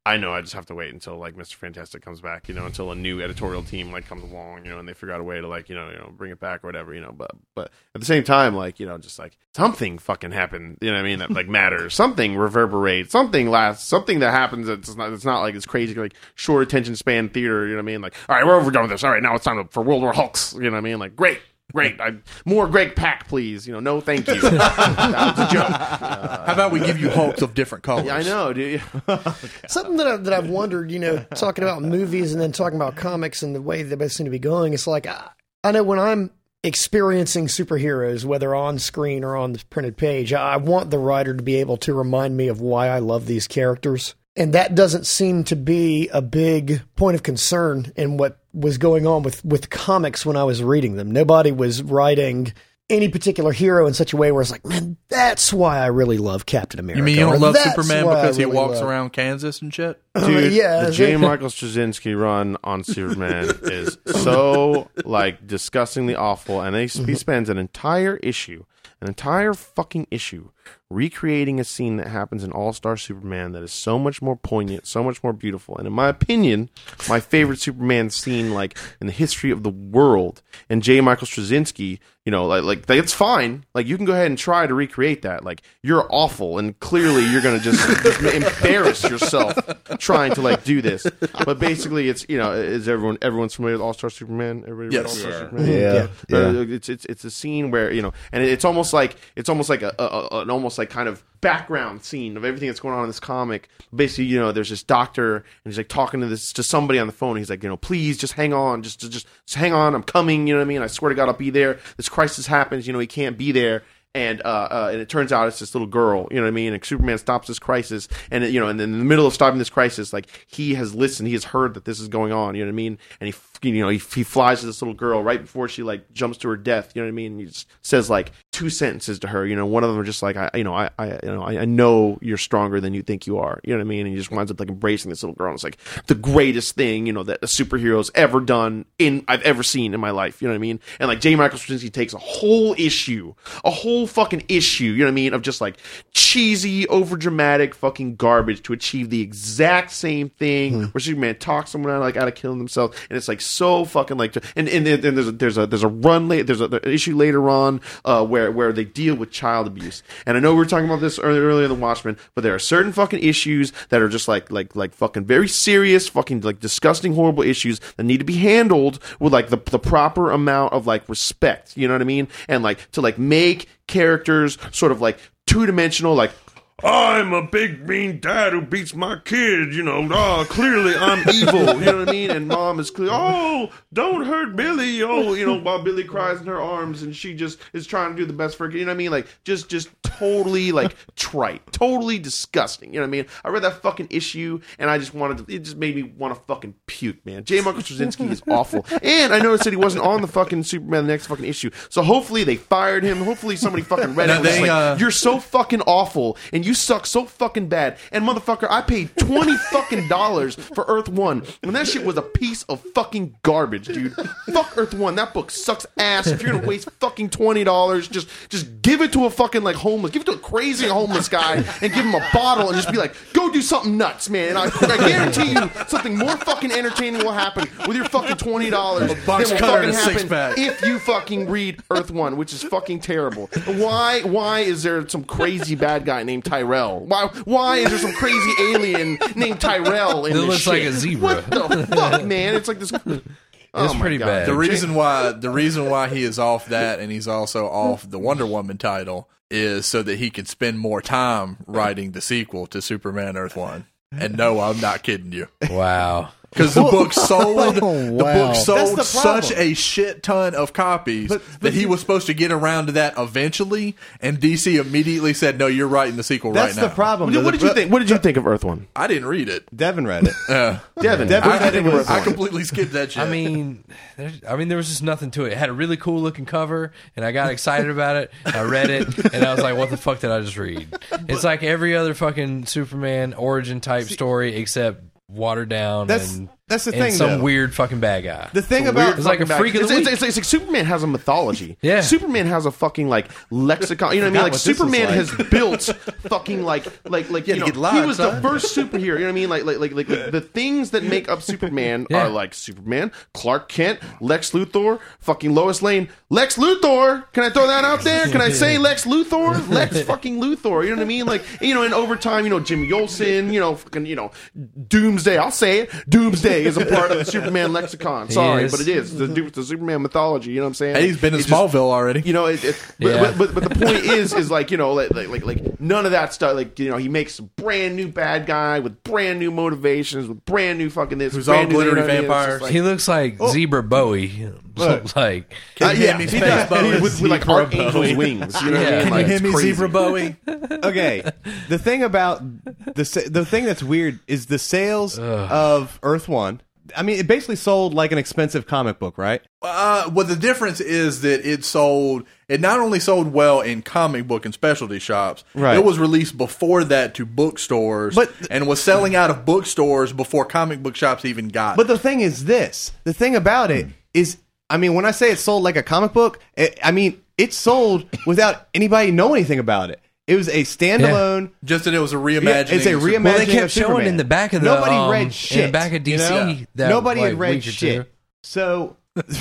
I know I just have to wait until like Mister Fantastic comes back, you know, until a new editorial team like comes along, you know, and they figure out a way to like, you know, you know, bring it back or whatever, you know. But but at the same time, like, you know, just like something fucking happened, you know what I mean, that like matters. Something reverberates, something lasts, something that happens that's not it's not like it's crazy like short attention span theater, you know what I mean? Like, all right, we're overdone with this. All right, now it's time for World War Hulks, you know what I mean? Like, great. Great. I, more Greg Pak, please. You know, no thank you. That was a joke. Uh, How about we give you Hulks of different colors? I know, dude. Something that, I, that I've wondered, you know, talking about movies and then talking about comics and the way they both seem to be going, it's like, I, I know when I'm experiencing superheroes, whether on screen or on the printed page, I want the writer to be able to remind me of why I love these characters. And that doesn't seem to be a big point of concern in what was going on with, with comics when I was reading them. Nobody was writing any particular hero in such a way where it's like, man, that's why I really love Captain America. You mean you Or don't love that's Superman why I because he really walks love- around Kansas and shit? Dude, yeah, the J. Michael Straczynski run on Superman is so like disgustingly awful, and they, he spends an entire issue, an entire fucking issue, recreating a scene that happens in All-Star Superman that is so much more poignant, so much more beautiful, and in my opinion, my favorite Superman scene like in the history of the world. And J. Michael Straczynski, you know, like like it's fine, like you can go ahead and try to recreate that. Like you're awful, and clearly you're gonna just, just embarrass yourself trying to like do this. But basically, it's, you know, is everyone everyone's familiar with All Star Superman? Everybody read Yes. All-Star Yeah. Superman? Yeah, yeah. Uh, It's it's it's a scene where, you know, and it's almost like it's almost like a, a, a an almost like kind of background scene of everything that's going on in this comic. Basically, you know, there's this doctor and he's like talking to this to somebody on the phone. He's like, you know, please just hang on, just just just hang on, I'm coming. You know what I mean? I swear to God, I'll be there. This crisis happens. You know, he can't be there. And uh, uh, and it turns out it's this little girl, you know what I mean? And Superman stops this crisis, and you know, and in the middle of stopping this crisis, like he has listened, he has heard that this is going on, you know what I mean? And he, you know, he, he flies to this little girl right before she like jumps to her death, you know what I mean? And he just says like two sentences to her, you know, one of them are just like, I, you know, I, I, you know, I, I know you're stronger than you think you are, you know what I mean? And he just winds up like embracing this little girl, and it's like the greatest thing, you know, that a superhero's ever done in I've ever seen in my life, you know what I mean? And like J. Michael Straczynski takes a whole issue, a whole fucking issue, you know what I mean, of just like cheesy, overdramatic fucking garbage to achieve the exact same thing hmm. where Superman talks someone out like out of killing themselves, and it's like so fucking like, and and, and there's a, there's a there's a run late there's a an issue later on uh, where where they deal with child abuse, and I know we were talking about this earlier earlier in the Watchmen, but there are certain fucking issues that are just like like like fucking very serious, fucking like disgusting, horrible issues that need to be handled with like the the proper amount of like respect, you know what I mean, and like to like make characters sort of like two-dimensional, like I'm a big mean dad who beats my kid, you know, oh, clearly I'm evil, you know what I mean? And mom is clear, oh, don't hurt Billy, oh, you know, while Billy cries in her arms and she just is trying to do the best for her, you know what I mean? Like, just, just totally, like, trite, totally disgusting, you know what I mean? I read that fucking issue and I just wanted to, it just made me want to fucking puke, man. J. Michael Straczynski is awful. And I noticed that he wasn't on the fucking Superman the next fucking issue, so hopefully they fired him, hopefully somebody fucking read it and was they, like, uh, you're so fucking awful and you suck so fucking bad, and motherfucker, I paid twenty fucking dollars for Earth One, and that shit was a piece of fucking garbage, dude. Fuck Earth One, that book sucks ass. If you're gonna waste fucking twenty dollars, just just give it to a fucking like homeless, give it to a crazy homeless guy, and give him a bottle, and just be like, go do something nuts, man. And I, I guarantee you, something more fucking entertaining will happen with your fucking twenty dollars than will box cutter fucking and a happen six-pack. if you fucking read Earth One, which is fucking terrible. Why? Why is there some crazy bad guy named Tyrell? Why? Why is there some crazy alien named Tyrell in That this looks shit? like a zebra. What the fuck, man? It's like this. Oh It's my pretty God. bad. The reason why the reason why he is off that and he's also off the Wonder Woman title is so that he can spend more time writing the sequel to Superman Earth One. And no, I'm not kidding you. Wow. Because the book sold, Oh, the wow. book sold That's the problem. such a shit ton of copies But- but that he you- was supposed to get around to that eventually, and D C immediately said, "No, you're writing the sequel That's right now." the problem. What, though. what The did you pro- think? What did you think of Earth One? I didn't read it. Devin read it. Uh, Devin, Devin what did you I, think of Earth I One? completely skipped that shit. I mean, there's, I mean, there was just nothing to it. It had a really cool looking cover, and I got excited about it. I read it, and I was like, "What the fuck did I just read?" It's like every other fucking Superman origin type story, except watered down That's and That's the and thing, some though. weird fucking bad guy. The thing Weird about It's like a fucking freak of back- the it's, week. it's, it's like Superman has a mythology. Yeah. Superman has a fucking like lexicon. You know what I mean? Forgot Like what this was Superman like. has built fucking like like like you to know get live, he was son. the first superhero. You know what I mean? Like like like like, like the things that make up Superman Yeah. are like Superman, Clark Kent, Lex Luthor, fucking Lois Lane, Lex Luthor. Can I throw that out there? Can I say Lex Luthor? Lex fucking Luthor. You know what I mean? Like you know, in overtime, you know Jimmy Olsen. You know, fucking you know Doomsday. I'll say it. Doomsday is a part of the Superman lexicon. Sorry, is. but it is the, the Superman mythology. You know what I'm saying? Hey, he's been in It just- Smallville already. you know, it, it, but, Yeah. but, but but the point is, is like you know, like, like like like none of that stuff. Like you know, he makes a brand new bad guy with brand new motivations, with brand new fucking this, Who's brand all new, you know glittery what I mean? It's just vampires. like- He looks like Zebra Bowie. Look. like Uh, Can you yeah, hand me he Space does. Bowie? with, with like Zebra archangel's Bowie. wings. You know what Yeah. I mean? Can Like, Can you it's hand me crazy. Zebra Bowie? okay, the thing about the sa- the thing that's weird is the sales of Earth One. I mean, it basically sold like an expensive comic book, right? Uh, well, the difference is that it sold. It not only sold well in comic book and specialty shops. Right. It was released before that to bookstores, But- and was selling out of bookstores before comic book shops even got. But the thing is this: the thing about it is, I mean, when I say it sold like a comic book, it, I mean it sold without anybody knowing anything about it. It was a standalone. just that it was a Yeah, reimagining. it's a of- reimagining. well, they kept of showing Superman. in the back of the nobody um, read in shit. the back of D C. you know? that, Nobody like, had read week or shit. two. So,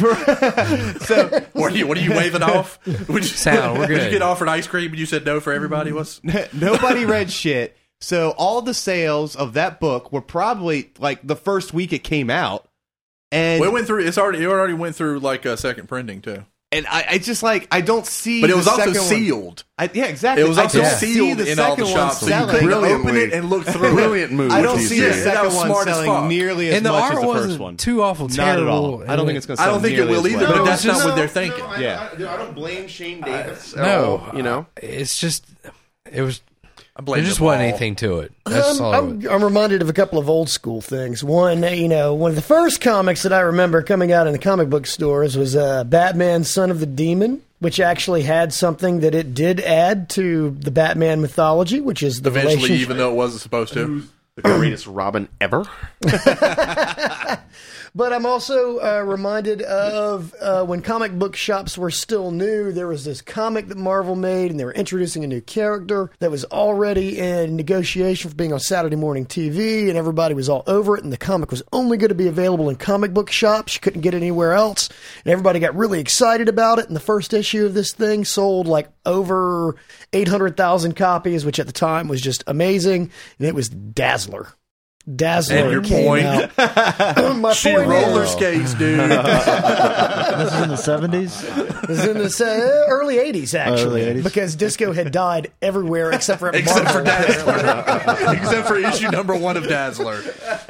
so What are you? What are you waving off? Would you, Sound, we're Would you good. get offered ice cream and you said no for everybody? What's nobody read shit. So all the sales of that book were probably like the first week it came out, and well, it went through. It's already. It already went through like a second printing too. and I, I just like I don't see. But it the was also second one- sealed. I, yeah, exactly. It was I also don't see sealed the in all the second one shops, so you selling. couldn't Brilliantly. open it and look through. Brilliant move. I don't T C. see the Yeah, that second was one smart as fuck. selling nearly as And the much art as the wasn't first one. too awful Not terrible. at all. I don't think it's going to. I don't think it will either, but that's not what they're thinking. I, Yeah. I, dude, I don't blame Shane Davis. at No, all, you know. it's just it was. I blame There just them wasn't all. anything to it. That's Um, all. I'm, I'm reminded of a couple of old school things. One, you know, one of the first comics that I remember coming out in the comic book stores was uh, Batman: Son of the Demon, which actually had something that it did add to the Batman mythology, which is the Eventually, relationship. even though it wasn't supposed to. The greatest Robin ever. But I'm also uh, reminded of uh, when comic book shops were still new, there was this comic that Marvel made, and they were introducing a new character that was already in negotiation for being on Saturday morning T V, and everybody was all over it, and the comic was only going to be available in comic book shops. You couldn't get it anywhere else, and everybody got really excited about it, and the first issue of this thing sold like over eight hundred thousand copies, which at the time was just amazing, and it was Dazzler. Dazzler And your came point? out. My She point roller is, skates, dude. This is in the seventies. it was in the uh, early eighties, actually, Early eighties. because disco had died everywhere except for at Except for Marvel. Dazzler. Except for issue number one of Dazzler.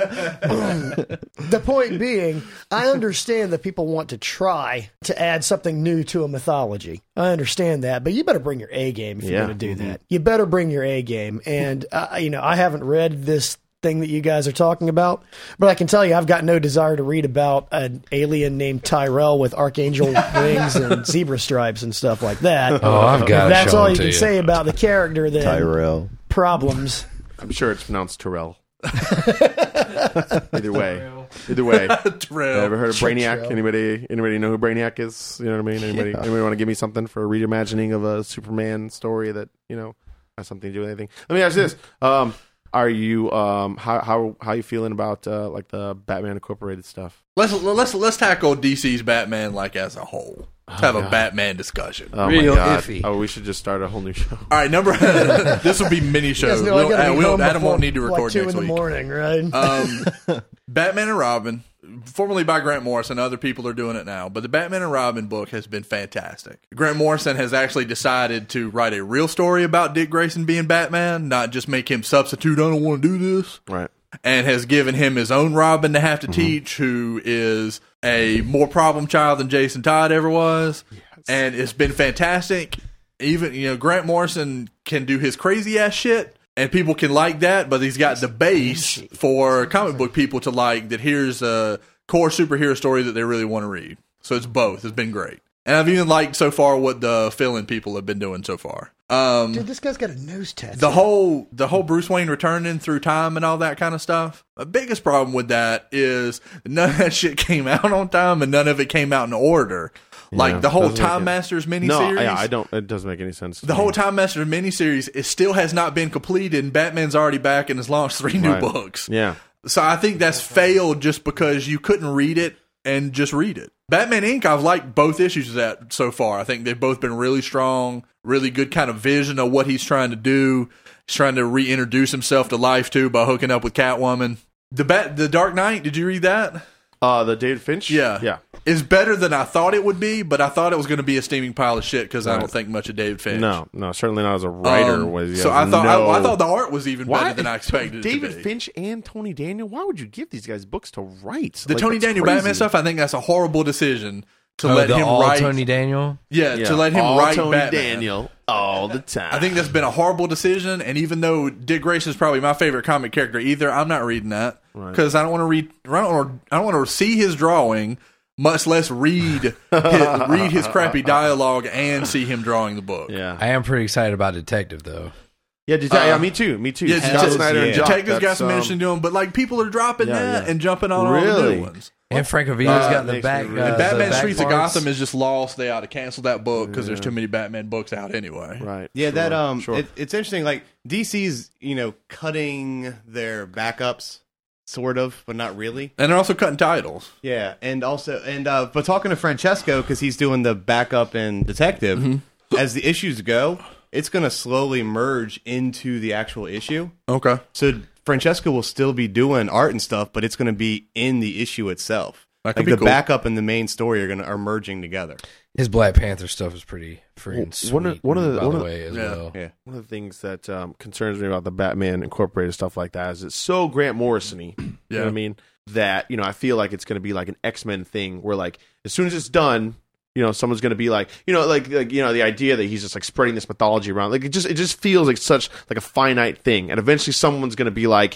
The point being, I understand that people want to try to add something new to a mythology. I understand that, but you better bring your A game if you're Yeah. going to do that. You better bring your A game. And, uh, you know, I haven't read this thing that you guys are talking about, but I can tell you I've got no desire to read about an alien named Tyrell with archangel wings and zebra stripes and stuff like that. Oh, I've got If to that's show all it you to can you. say about the character, then Tyrell. problems. I'm sure it's pronounced Terrell. Either way, either way. Terrell. Ever heard of Brainiac? Terrell. Anybody? Anybody know who Brainiac is? You know what I mean? Anybody? Anybody want to give me something for a reimagining of a Superman story that you know has something to do with anything? Let me ask you this: um, Are you um, how how how you feeling about uh, like the Batman Incorporated stuff? Let's let's let's tackle D C's Batman like as a whole. Let's have a Batman discussion. Oh Real my god! iffy. Oh, we should just start a whole new show. All right, number. This will be mini You shows. guys know I We'll- gotta uh, be we'll- home Adam before, won't need to record like two next in the week. morning, right? Um, Batman and Robin, formerly by Grant Morrison. Other people are doing it now, but the Batman and Robin book has been fantastic. Grant Morrison has actually decided to write a real story about Dick Grayson being Batman, not just make him substitute. I don't want to do this. Right. And has given him his own Robin to have to teach, who is a more problem child than Jason Todd ever was. And it's been fantastic. Even, you know, Grant Morrison can do his crazy ass shit, and people can like that, but he's got the base for comic book people to like that here's a core superhero story that they really want to read. So it's both. It's been great. And I've even liked so far what the fill-in people have been doing so far. Um, Dude, this guy's got a nose tattoo. the whole the whole Bruce Wayne returning through time and all that kind of stuff. The biggest problem with that is none of that shit came out on time, and none of it came out in order. Like Yeah, the whole doesn't make Time it- Masters miniseries. No, yeah, I don't. It doesn't make any sense. to The me. whole Time Masters miniseries, it still has not been completed, and Batman's already back and has launched three new Right. books. Yeah. So I think that's failed just because you couldn't read it and just read it. Batman Incorporated, I've liked both issues of that so far. I think they've both been really strong, really good kind of vision of what he's trying to do. He's trying to reintroduce himself to life too by hooking up with Catwoman. The Bat, the Dark Knight, did you read that? Uh, the David Finch. Yeah. Yeah. It's better than I thought it would be, but I thought it was going to be a steaming pile of shit because I Right. don't think much of David Finch. No, no, certainly not as a writer. Um, was he so has I thought no- I, I thought the art was even Why better than I expected. David it to be. Finch and Tony Daniel. Why would you give these guys books to write? The Like, Tony that's Daniel crazy. Batman stuff, I think that's a horrible decision to Oh, let the him all write. Tony Daniel. yeah, Yeah, to let him all write Tony Batman. Daniel all the time. I think that's been a horrible decision. And even though Dick Grayson is probably my favorite comic character, either I'm not reading that because I don't want to read. I don't want to. I don't want to see his drawing, much less read his, read his crappy dialogue and see him drawing the book. Yeah, I am pretty excited about Detective though. yeah, det- Uh, yeah. Me too. Me too. Yeah, Scott Det- Snyder and yeah. Jock, Detective's got that's, some um, interesting doing, but like people are dropping Yeah, that yeah. and jumping on all the Really? new ones. And Frank Avina's Uh, got the makes back. me Uh, really- And Batman the back Streets of parts. Gotham is just lost. They ought to cancel that book because there's too many Batman books out anyway. Right. Yeah, Sure, that um, Sure. it, it's interesting. Like D C's, you know, cutting their backups, sort of, but not really. And they're also cutting titles. Yeah, and also, and uh, but talking to Francesco because he's doing the backup and detective. Mm-hmm. As the issues go, it's going to slowly merge into the actual issue. Okay. So Francesco will still be doing art and stuff, but it's going to be in the issue itself. That Like could be the cool. backup and the main story are going to are merging together. His Black Panther stuff is pretty freaking sweet. One of- one of the- by one the of the- way as Yeah. well. Yeah. One of the things that um, concerns me about the Batman Incorporated stuff like that is it's so Grant Morrison-y. You know Yeah. what I mean? That, you know, I feel like it's going to be like an X-Men thing where, like, as soon as it's done, you know, someone's going to be like, you know, like, like, you know, the idea that he's just like spreading this mythology around, like, it just, it just feels like such like a finite thing. And eventually someone's going to be like,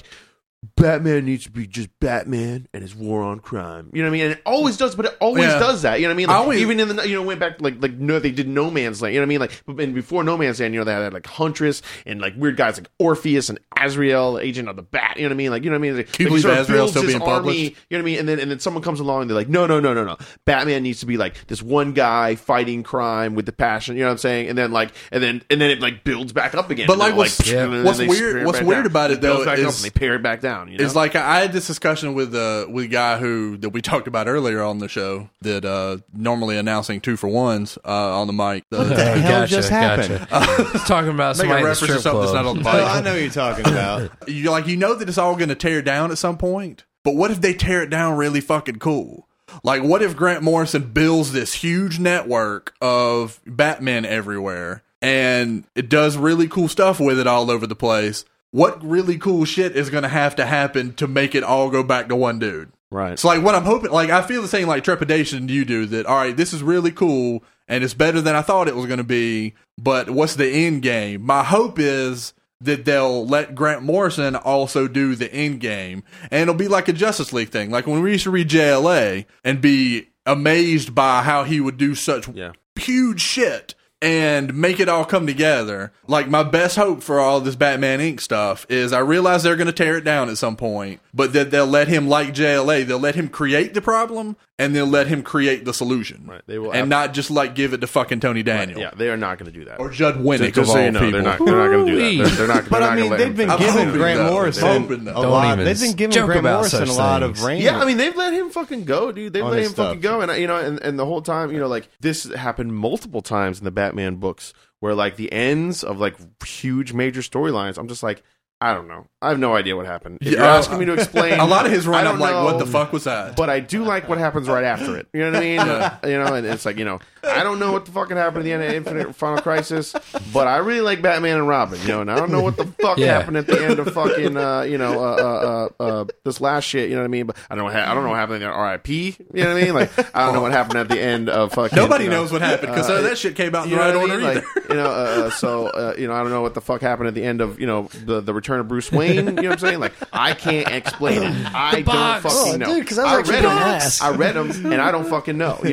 Batman needs to be just Batman and his war on crime. You know what I mean? And it always does, but it always Yeah. does that. You know what I mean? I Like, always- even in the, you know, went back like like no, they did No Man's Land. You know what I mean? Like, but- and before No Man's Land, you know, they had like Huntress and like weird guys like Orpheus and Azrael, Agent of the Bat. You know what I mean? Like, you know what I mean? Like, Can you like, he believe sort of Azrael's builds still this being army, published? you know what I mean? And then and then someone comes along and they're like, no, no, no, no, no. Batman needs to be like this one guy fighting crime with the passion. You know what I'm saying? And then like and then and then it like builds back up again. But, And like, then, what's- and then what's they weird- pare it what's back weird down. about it, It builds though, back up is- and they pare it back down. You know? It's like I had this discussion with uh with a guy who that we talked about earlier on the show that uh normally announcing two for ones uh on the mic. Uh, What the hell Gotcha, just happened? gotcha. He's talking about Make a somebody at the reference to strip something that's club. not on the Oh, mic. I know what you're talking about. You like you know that it's all going to tear down at some point, but what if they tear it down really fucking cool? Like, what if Grant Morrison builds this huge network of Batman everywhere and it does really cool stuff with it all over the place? What really cool shit is going to have to happen to make it all go back to one dude? right. So, like, what I'm hoping, like, I feel the same, like, trepidation you do that, all right, this is really cool and it's better than I thought it was going to be, but what's the end game? My hope is that they'll let Grant Morrison also do the end game, and it'll be like a Justice League thing. Like when we used to read J L A and be amazed by how he would do such Yeah. huge shit and make it all come together. Like, my best hope for all this Batman Incorporated stuff is I realize they're going to tear it down at some point, but that they'll let him, like J L A, they'll let him create the problem and they'll let him create the solution. Right. They will and ab- not just like give it to fucking Tony Daniel Yeah, they are not going to do that. or Judd Winnick just, of just so all you know, people. they're not. They're not going to do that. They're, they're not. But they're I not mean, gonna let they've him- been I'm giving hoping Grant though. Morrison I'm hoping though. a Don't lot. even They've been giving joke Grant about Morrison a such lot of things. reign. Yeah, I mean, they've let him fucking go, dude. They've On let his him fucking stuff. go, and you know, and, and the whole time, you know, like this happened multiple times in the Batman books, where like the ends of like huge major storylines, I'm just like, I don't know, I have no idea what happened. If Yeah, you're asking me to explain, A lot of his I run, don't I'm like, what know, the fuck was that? But I do like what happens right after it. You know what I mean? Yeah. You know, and it's like, you know, I don't know what the fucking happened at the end of Infinite Final Crisis, but I really like Batman and Robin. You know, and I don't know what the fuck Yeah. happened at the end of fucking, uh, you know, uh, uh, uh, uh, this last shit. You know what I mean? But I don't know. What ha- I don't know what happened at R I P. You know what I mean? Like, I don't know what happened at the end of fucking. Nobody you know, knows what happened because uh, that shit came out in you the know right what I order mean? either. Like, you know, uh, so uh, you know, I don't know what the fuck happened at the end of you know the the return of Bruce Wayne. You know what I'm saying? Like, I can't explain it. I don't box. fucking Oh, know. dude, 'cause I was actually read gonna them. ask. I read them, and I don't fucking know. You know,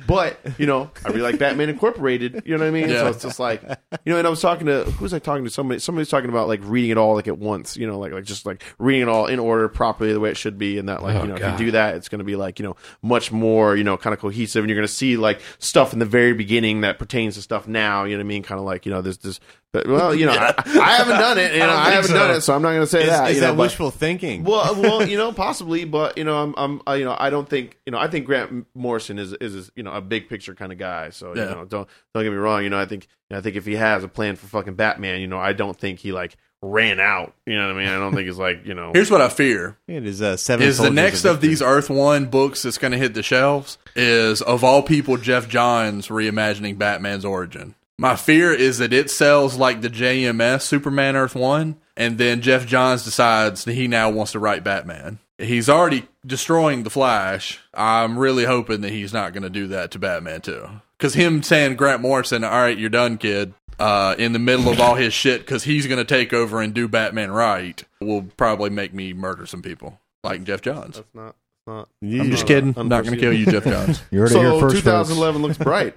But you know, I really like Batman Incorporated. You know what I mean? Yeah. So it's just like, you know. And I was talking to who was I talking to? Somebody. Somebody was talking about like reading it all like at once. You know, like like just like reading it all in order properly the way it should be, and that like Oh, you know God. if you do that, it's going to be like you know much more you know kind of cohesive, and you're going to see like stuff in the very beginning that pertains to stuff now. You know what I mean? Kind of like you know there's this. But well, you know, I, I haven't done it. You know, I, think haven't so. done it, so I'm not going to say Is, that. is you know, that but- wishful thinking? well, well, you know, possibly, but you know, I'm, I'm, I, you know, I don't think, you know, I think Grant Morrison is, is, you know, a big picture kind of guy. So you Yeah. know, don't, don't get me wrong. You know, I think, I think if he has a plan for fucking Batman, you know, I don't think he like ran out. You know what I mean? I don't think it's like, you know, Here's what I fear. It is uh, seven. Is the Soldiers next of of these Earth One books that's going to hit the shelves is, of all people, Jeff Johns reimagining Batman's origin. My fear is that it sells like the J M S Superman Earth One, and then Jeff Johns decides that he now wants to write Batman. He's already destroying the Flash. I'm really hoping that he's not going to do that to Batman too. Because him saying Grant Morrison, all right, you're done, kid, uh, in the middle of all his shit, because he's going to take over and do Batman right, will probably make me murder some people, like Jeff Johns. that's not, not. I'm just kidding. I'm not going to kill you, Jeff Johns. You heard it here So first, folks. twenty eleven looks bright.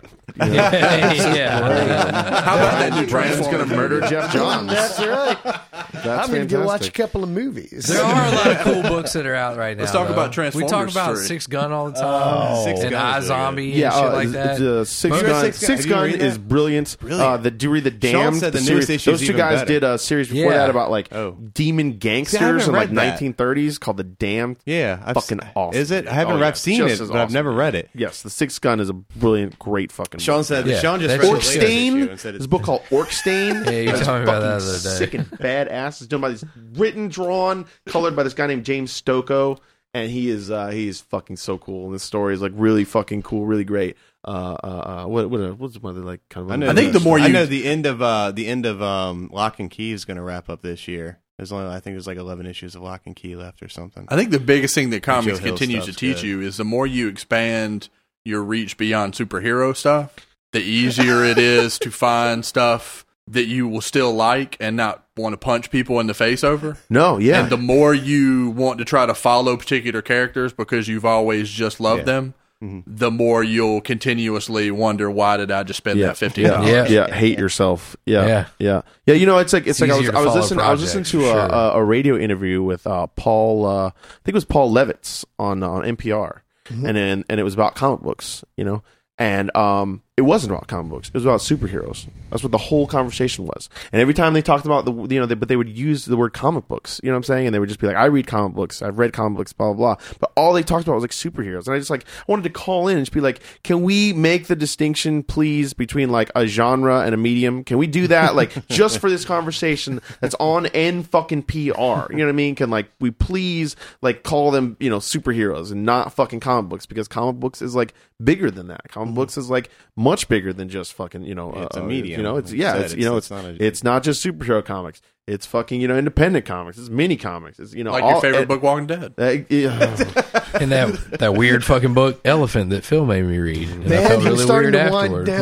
yeah. How about that new Brandon's Transformers? going to murder Jeff Johns. That's right. That's I'm going to go watch a fantastic. couple of movies. There are a lot of cool books that are out right now. Let's talk though. about We talk Transformers about three. Six Gun all the time. Six and Gun is really iZombie and Yeah, shit uh, like the- that. the Six Have you read Gun, Six Gun? Six Have you Gun read is that? brilliant. Brilliant. Uh, the do you read the Damned? said the the newest series, issue's those two even guys better. did a series before Yeah. that about like Oh. demon See, I gangsters haven't in like read that. nineteen thirties called the Damned. Yeah, I've Fucking s- awesome. Is it? I haven't. Oh, yeah. I've seen Just it, as but I've awesome. never read it. Yes, the Sixth Gun is a brilliant, great fucking. Sean book. said. Yeah, Sean just that's read just- the latest issue Orkstain. and said This it's book called Orkstain. Yeah, you It's told me about fucking that the other day. Sick and badass. It's done by this written, drawn, colored by this guy named James Stocco, and he is uh, he is fucking so cool. And this story is like really fucking cool, really great. Uh, uh, uh what what what's one of the like kind of? I know. I think the more I you- know the end of uh the end of um Lock and Key is going to wrap up this year. There's only I think there's like eleven issues of Lock and Key left or something. I think the biggest thing that comics Joe Hill continues to stuff's teach good. you is the more you expand your reach beyond superhero stuff, the easier it is to find stuff that you will still like and not want to punch people in the face over. No, yeah, And the more you want to try to follow particular characters because you've always just loved Yeah. them, the more you'll continuously wonder, why did I just spend yeah, that fifteen yeah, dollars? yeah, Yeah. Hate yourself. Yeah, Yeah. yeah, yeah. You know, it's like it's, It's like I was easier to I was follow listening I was listening projects, to for a, sure. a, a radio interview with uh, Paul. Uh, I think it was Paul Levitz on on N P R, and then and it was about comic books. You know. And um, it wasn't about comic books. It was about superheroes. That's what the whole conversation was. And every time they talked about the, you know, they, but they would use the word comic books. You know what I'm saying? And they would just be like, "I read comic books. I've read comic books." Blah blah blah. But all they talked about was like superheroes. And I just like I wanted to call in and just be like, "Can we make the distinction, please, between like a genre and a medium? Can we do that? Like just for this conversation that's on N fucking P R. You know what I mean? Can like we please like call them you know superheroes and not fucking comic books because comic books is like bigger than that. Comic books is like much bigger than just fucking you know Yeah, it's a uh, medium, you know it's like you yeah said. it's you know It's- it's it's not a- it's not just superhero comics. It's fucking you know independent comics. It's mini comics. It's you know Like all, your favorite eh, book, Walking Dead. eh, yeah. And that that weird fucking book, Elephant, that Phil made me read. And I Man, felt he's really starting weird to wind afterward.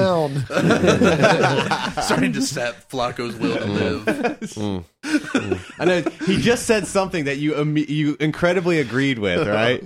down. Starting to sap Flacco's will to live. I know he just said something that you imme- you incredibly agreed with, right?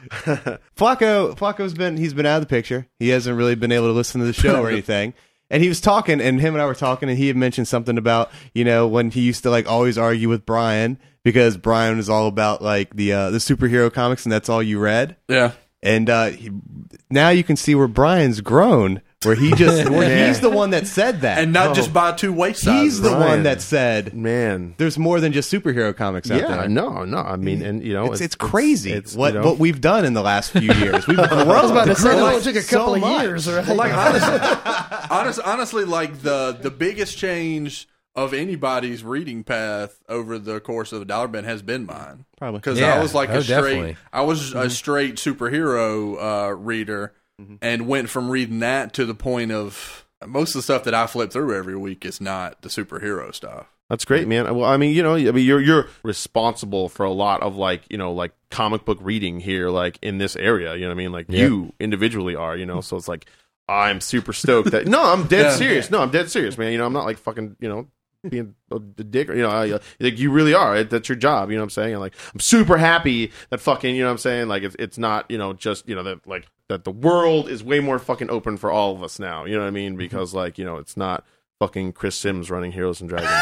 Flacco Flacco's been he's been out of the picture. He hasn't really been able to listen to the show or anything. And he was talking, and him and I were talking, and he had mentioned something about you know when he used to like always argue with Brian because Brian was all about like the uh, the superhero comics, and that's all you read. Yeah. And uh, he, now you can see where Brian's grown, where he just where he's the one that said that, And not just buy two waist sizes. he's the Brian. one that said Man. there's more than just superhero comics out Yeah, there. no, no. I mean, and you know, It's, it's crazy it's, what you know, what we've done in the last few years. We've grown. I was about to say, that Grown only took a so couple of much. years, right? Well, like honestly, honest, honestly, like the the biggest change of anybody's reading path over the course of a dollar bin has been mine. Probably. Because Yeah. I was like Oh, a straight, definitely. I was a straight superhero uh, reader, and went from reading that to the point of most of the stuff that I flip through every week is not the superhero stuff. That's great, man. Well, I mean, you know, I mean, you're you're responsible for a lot of like, you know, like comic book reading here, like in this area. You know what I mean? Like Yeah. you individually are, you know. So it's like I'm super stoked that no, I'm dead Yeah. serious. No, I'm dead serious, man. You know, I'm not like fucking, you know, being a, a dick. You know, I, like you really are. It, that's your job. You know what I'm saying? And like, I'm super happy that fucking. You know what I'm saying? Like, it's it's not. You know, just you know that like that the world is way more fucking open for all of us now. You know what I mean? Because like you know, it's not fucking Chris Sims running Heroes and Dragons.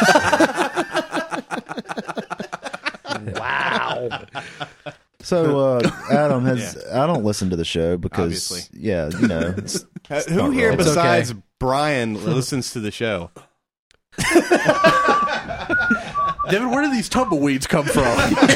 Wow. So, uh, Adam has. I don't listen to the show because, Obviously. yeah, you know, it's, Uh, Who here It's besides okay. Brian listens to the show? David, where do these tumbleweeds come from?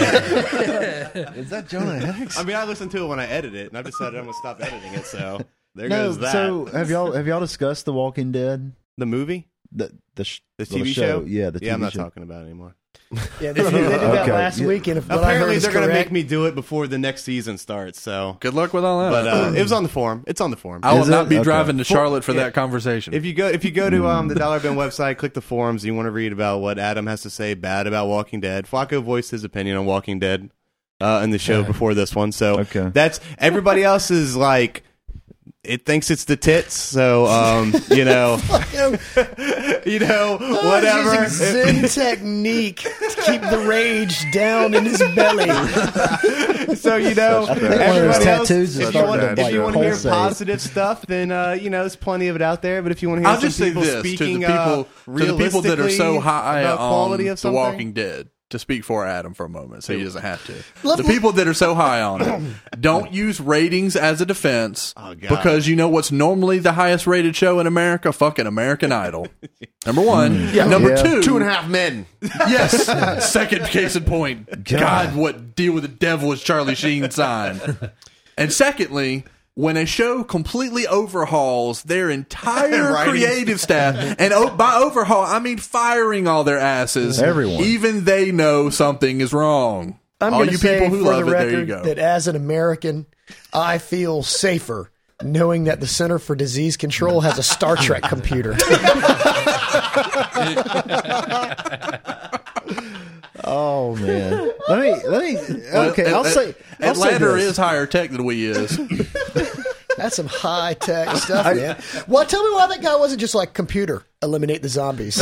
is that Jonah Hex? I mean, I listen to it when I edit it, and I've decided I'm going to stop editing it. So there No, goes that. so have y'all have y'all discussed The Walking Dead? the movie, The the, sh- the well, T V show, Yeah, the T V yeah, I'm not show. talking about it anymore. Yeah, they, they did that Okay. last Yeah. week, and if what I heard Apparently, is they're going to correct, make me do it before the next season starts. So, Good luck with all that. but uh, it was on the forum. It's on the forum. I will Is not it? be Okay. driving to For- Charlotte for yeah. that conversation. If you go, if you go to um, the Dollar Bin website, click the forums. You want to read about what Adam has to say bad about Walking Dead. Flacco voiced his opinion on Walking Dead uh, in the show before this one. So Okay. that's everybody else is like. It thinks it's the tits, so um, you know, you know, whatever. He's using Zen technique to keep the rage down in his belly. So you know, I think one of those everybody else, tattoos is if you starting want, to if like you want to hear pulsate. positive stuff, then uh, you know, there's plenty of it out there. But if you want to hear I'll some just say people this to the speaking people, uh, to the people that are so realistically high about on quality of The something, Walking Dead, to speak for Adam for a moment, so he doesn't have to. Let The me- people that are so high on it, don't use ratings as a defense, Oh, God. because you know what's normally the highest rated show in America? Fucking American Idol. Number one. Number Yeah. two. Two and a half men. Yes. Second case in point. God. God, what deal with the devil is Charlie Sheen signed? And secondly, when a show completely overhauls their entire Writing creative staff, and o- by overhaul, I mean firing all their asses, Everyone. even they know something is wrong. I'm all going to you say people who for love the it, there you record go. that as an American, I feel safer knowing that the Center for Disease Control has a Star Trek computer. Oh man, let me let me. Okay, I'll At- say. I'll say Atlanta this. is higher tech than we is. That's some high tech stuff, man. Well, tell me why that guy wasn't just like computer eliminate the zombies.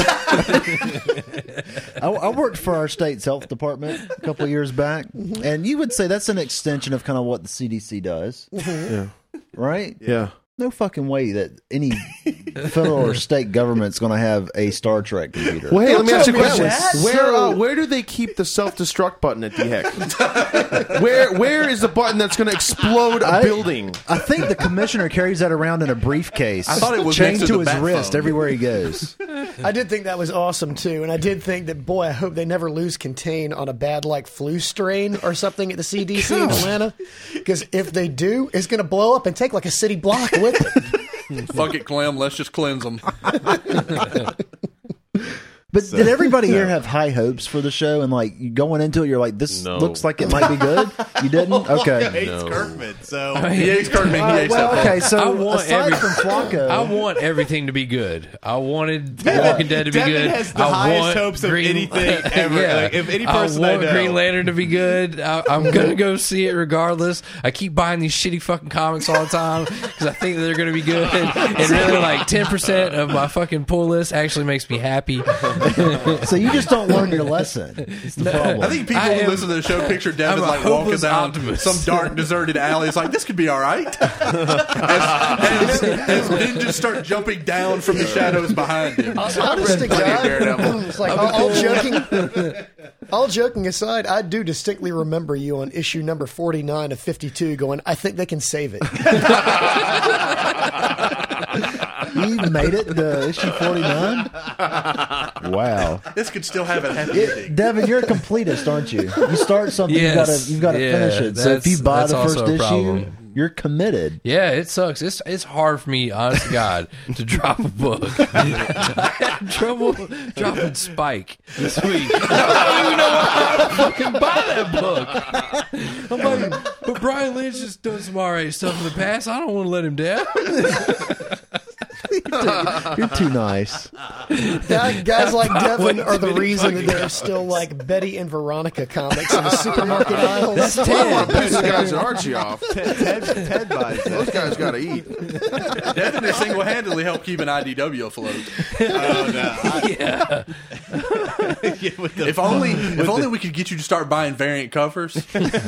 I, I worked for our state's health department a couple of years back, and you would say that's an extension of kind of what the C D C does, Yeah. right? Yeah. No fucking way that any federal or state government's going to have a Star Trek computer. Well, hey, let me ask you a tell me question. that. Where uh, where do they keep the self destruct button at D Heck? where where is the button that's going to explode a I- building? I think the commissioner carries that around in a briefcase. I thought it was chained next to to the his bat wrist phone. everywhere he goes. I did think that was awesome too, and I did think that boy, I hope they never lose contain on a bad like flu strain or something at the C D C in Atlanta, because if they do, it's going to blow up and take like a city block with it. Fuck it, Clem. Let's just cleanse them. But did everybody here have high hopes for the show? And like you going into it, you're like, this No. looks like it might be good. You didn't? Okay. hates No. Kirkman, so He hates Kirkman. He All right, hates well, that. okay, so I want aside every- from Flacco, I want everything to be good. I wanted The Walking Dead to be Devin good. has the I highest want hopes of Green, anything ever. Yeah. Like, if any person I I want know- Green Lantern to be good. I, I'm gonna go see it regardless. I keep buying these shitty fucking comics all the time because I think that they're gonna be good. And really, like ten percent of my fucking pull list actually makes me happy. so you just don't learn your lesson. It's the problem. I think people I who am- listen to the show picture Devin I'm a like walking hopeless down optimist. some dark, deserted alley. It's like, this could be all right. as, as, as ninjas start jumping down from the shadows behind him. Honest to Plenty of God, Daredevil. it's like all, all joking, all joking aside, I do distinctly remember you on issue number forty-nine of fifty-two going, I think they can save it. You made it to issue forty-nine? Wow. This could still have a happy ending. Devin, you're a completist, aren't you? You start something, Yes. you've got to you've got to Yeah, finish it. So if that's- you buy that's the first also a issue, problem. you're committed. Yeah, it sucks. It's it's hard for me, honest to God, to drop a book. I had trouble dropping Spike this week. I don't even know how to fucking buy that book. I'm like, but Brian Lynch has done some alright stuff in the past. I don't want to let him down. You're too nice. Guys, guys like Devin are the reason that there are still like Betty and Veronica comics in the supermarket aisles. That's I want to piss the guys at Archie off. Ted, Ted, Ted buys that. Those guys got to eat. Devin has single-handedly helped keep an I D W afloat. Oh, no. I- Yeah. Yeah, with the- If only, if only we could get you to start buying variant covers.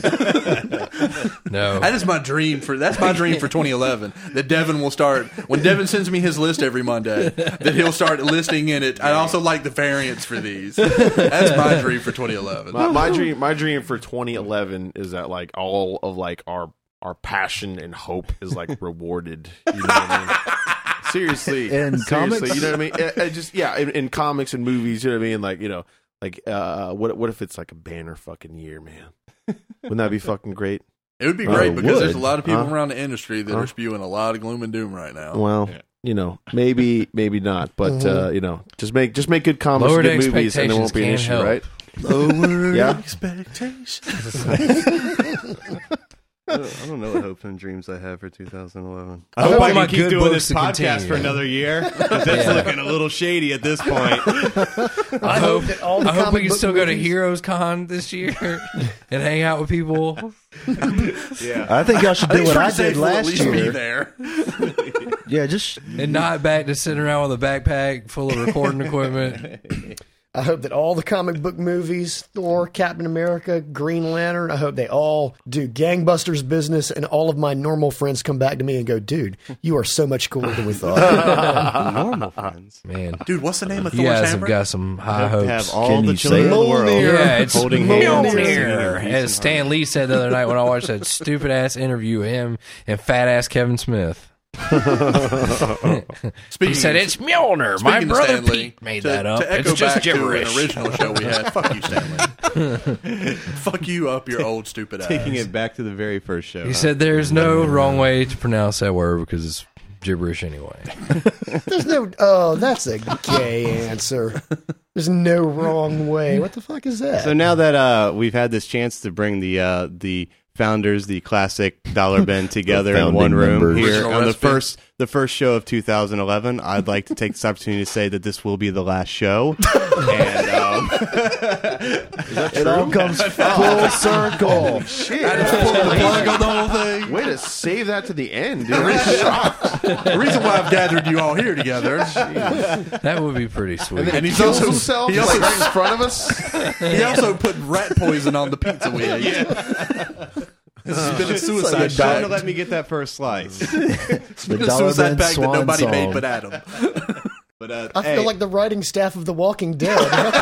No. That is my dream for. That's my dream for twenty eleven. That Devin will start when Devin sends me his list every Monday. That he'll start listing in it. I also like the variants for these. That's my dream for twenty eleven. My, my dream, my dream for twenty eleven is that like all of like our our passion and hope is like rewarded. You know what I mean? Seriously, In seriously, comics? you know what I mean? It, it just yeah, in, in comics and movies, you know what I mean? Like you know, like uh, what what if it's like a banner fucking year, man? Wouldn't that be fucking great? It would be Oh, great it because would. there's a lot of people Huh? around the industry that Huh? are spewing a lot of gloom and doom right now. Well, you know, maybe maybe not, but uh, you know, just make just make good comics, Lowered and good movies, and there won't be an expectations issue, can't right? Lower Yeah. expectations. I don't I don't know what hopes and dreams I have for two thousand eleven. I I hope hope I my can keep good doing books this to podcast continue. for another year. 'Cause That's Yeah. looking a little shady at this point. I hope, that all the I hope we comic can book still go to movies- Heroes Con this year and hang out with people. Yeah. I think y'all should do It's what I pretty safe did to at last least be year. there. Yeah, just And not back to sitting around with a backpack full of recording equipment. I hope that all the comic book movies, Thor, Captain America, Green Lantern, I hope they all do gangbusters business and all of my normal friends come back to me and go, dude, you are so much cooler than we thought. Normal friends. Man, Dude, what's the name of you Thor's guys have hammer? got some high Have, hopes. have all Can the you children say in the it? world Yeah, it's holding hands. Mjolnir. Peace As and Stan Lee said the other night when I watched that stupid ass interview with him and fat ass Kevin Smith. Speaking He said of- it's Mjolnir. My Speaking of brother Stan Lee, Pete made to, that up. To echo It's just back gibberish. to an original show we had. Fuck you, Stanley. Fuck you up your old stupid ass. Taking it back to the very first show. He huh? said there's no wrong way to pronounce that word because it's gibberish anyway. There's no, oh, that's a gay answer. There's no wrong way. What the fuck is that? So now that uh, we've had this chance to bring the uh, the founders, the classic Dollar Ben, together in founding one room members. here Original on the recipe. first the first show of two thousand eleven, I'd like to take this opportunity to say that this will be the last show. And um, it all comes full circle. Shit, plug on the whole thing. way to save that to the end, dude. I'm shocked. The reason why I've gathered you all here together. That would be pretty sweet. And he's Kills also himself he like also, right in front of us. he also put rat poison on the pizza we ate. This has been a suicide like trying to pact. let me get that first slice. The A Dollar suicide Ben pact that swan nobody song. made but Adam. But uh, I feel hey, like the writing staff of The Walking Dead.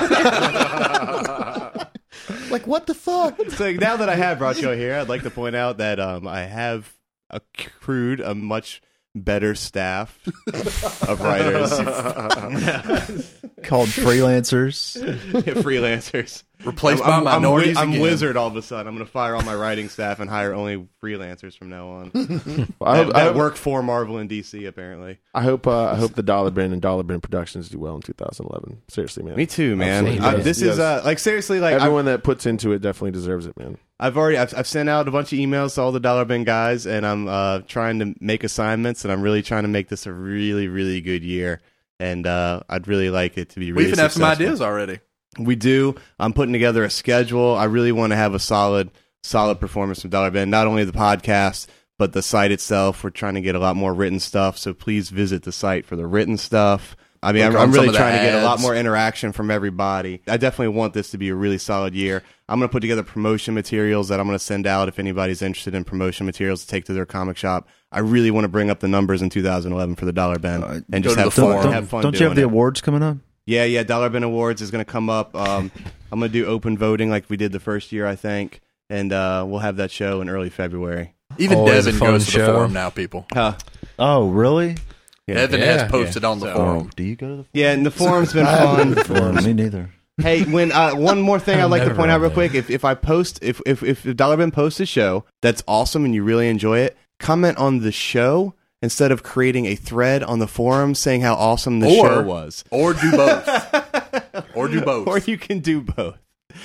Like, what the fuck? so now that I have Bracho here, I'd like to point out that um, I have accrued a much better staff of writers, Called freelancers. freelancers. Replaced I'm, by I'm, I'm, wi- minorities I'm again. wizard all of a sudden. I'm going to fire all my writing staff and hire only freelancers from now on. I that hope, I, that hope, work for Marvel and D C apparently. I hope, uh, I hope the Dollar Ben and Dollar Ben Productions do well in two thousand eleven. Seriously, man. Me too, man. Absolutely. I, Yes, this is yes. uh, like seriously, like I've, Everyone that puts into it definitely deserves it, man. I've already I've, I've sent out a bunch of emails to all the Dollar Bin guys, and I'm uh, trying to make assignments, and I'm really trying to make this a really really good year. And uh, I'd really like it to be We really even have some successful. ideas already. We do. I'm putting together a schedule. I really want to have a solid, solid performance from Dollar Bin. Not only the podcast, but the site itself. We're trying to get a lot more written stuff. So please visit the site for the written stuff. I mean, Look I'm, on I'm some really of the trying to get a lot ads. more interaction from everybody. I definitely want this to be a really solid year. I'm going to put together promotion materials that I'm going to send out if anybody's interested in promotion materials to take to their comic shop. I really want to bring up the numbers in two thousand eleven for the Dollar Bin Uh, and go just to have the fun, forum. Don't, have fun don't you doing have the it. awards coming up? Yeah, yeah. Dollar Bin Awards is going to come up. Um, I'm going to do open voting like we did the first year, I think, and uh, we'll have that show in early February. Even Always a Devin fun goes to the show. forum now, people. Uh, Oh, really? Devin Yeah. has posted on the So- forum. Do you go to the yeah, and the forum's been I haven't fun. forum? Me neither. Hey, when uh, one more thing I'd like to Never point out real been quick: if if I post, if if if Dollar Bin posts a show that's awesome and you really enjoy it, comment on the show instead of creating a thread on the forum saying how awesome the Or- show was. Or do both. Or do both. Or you can do both.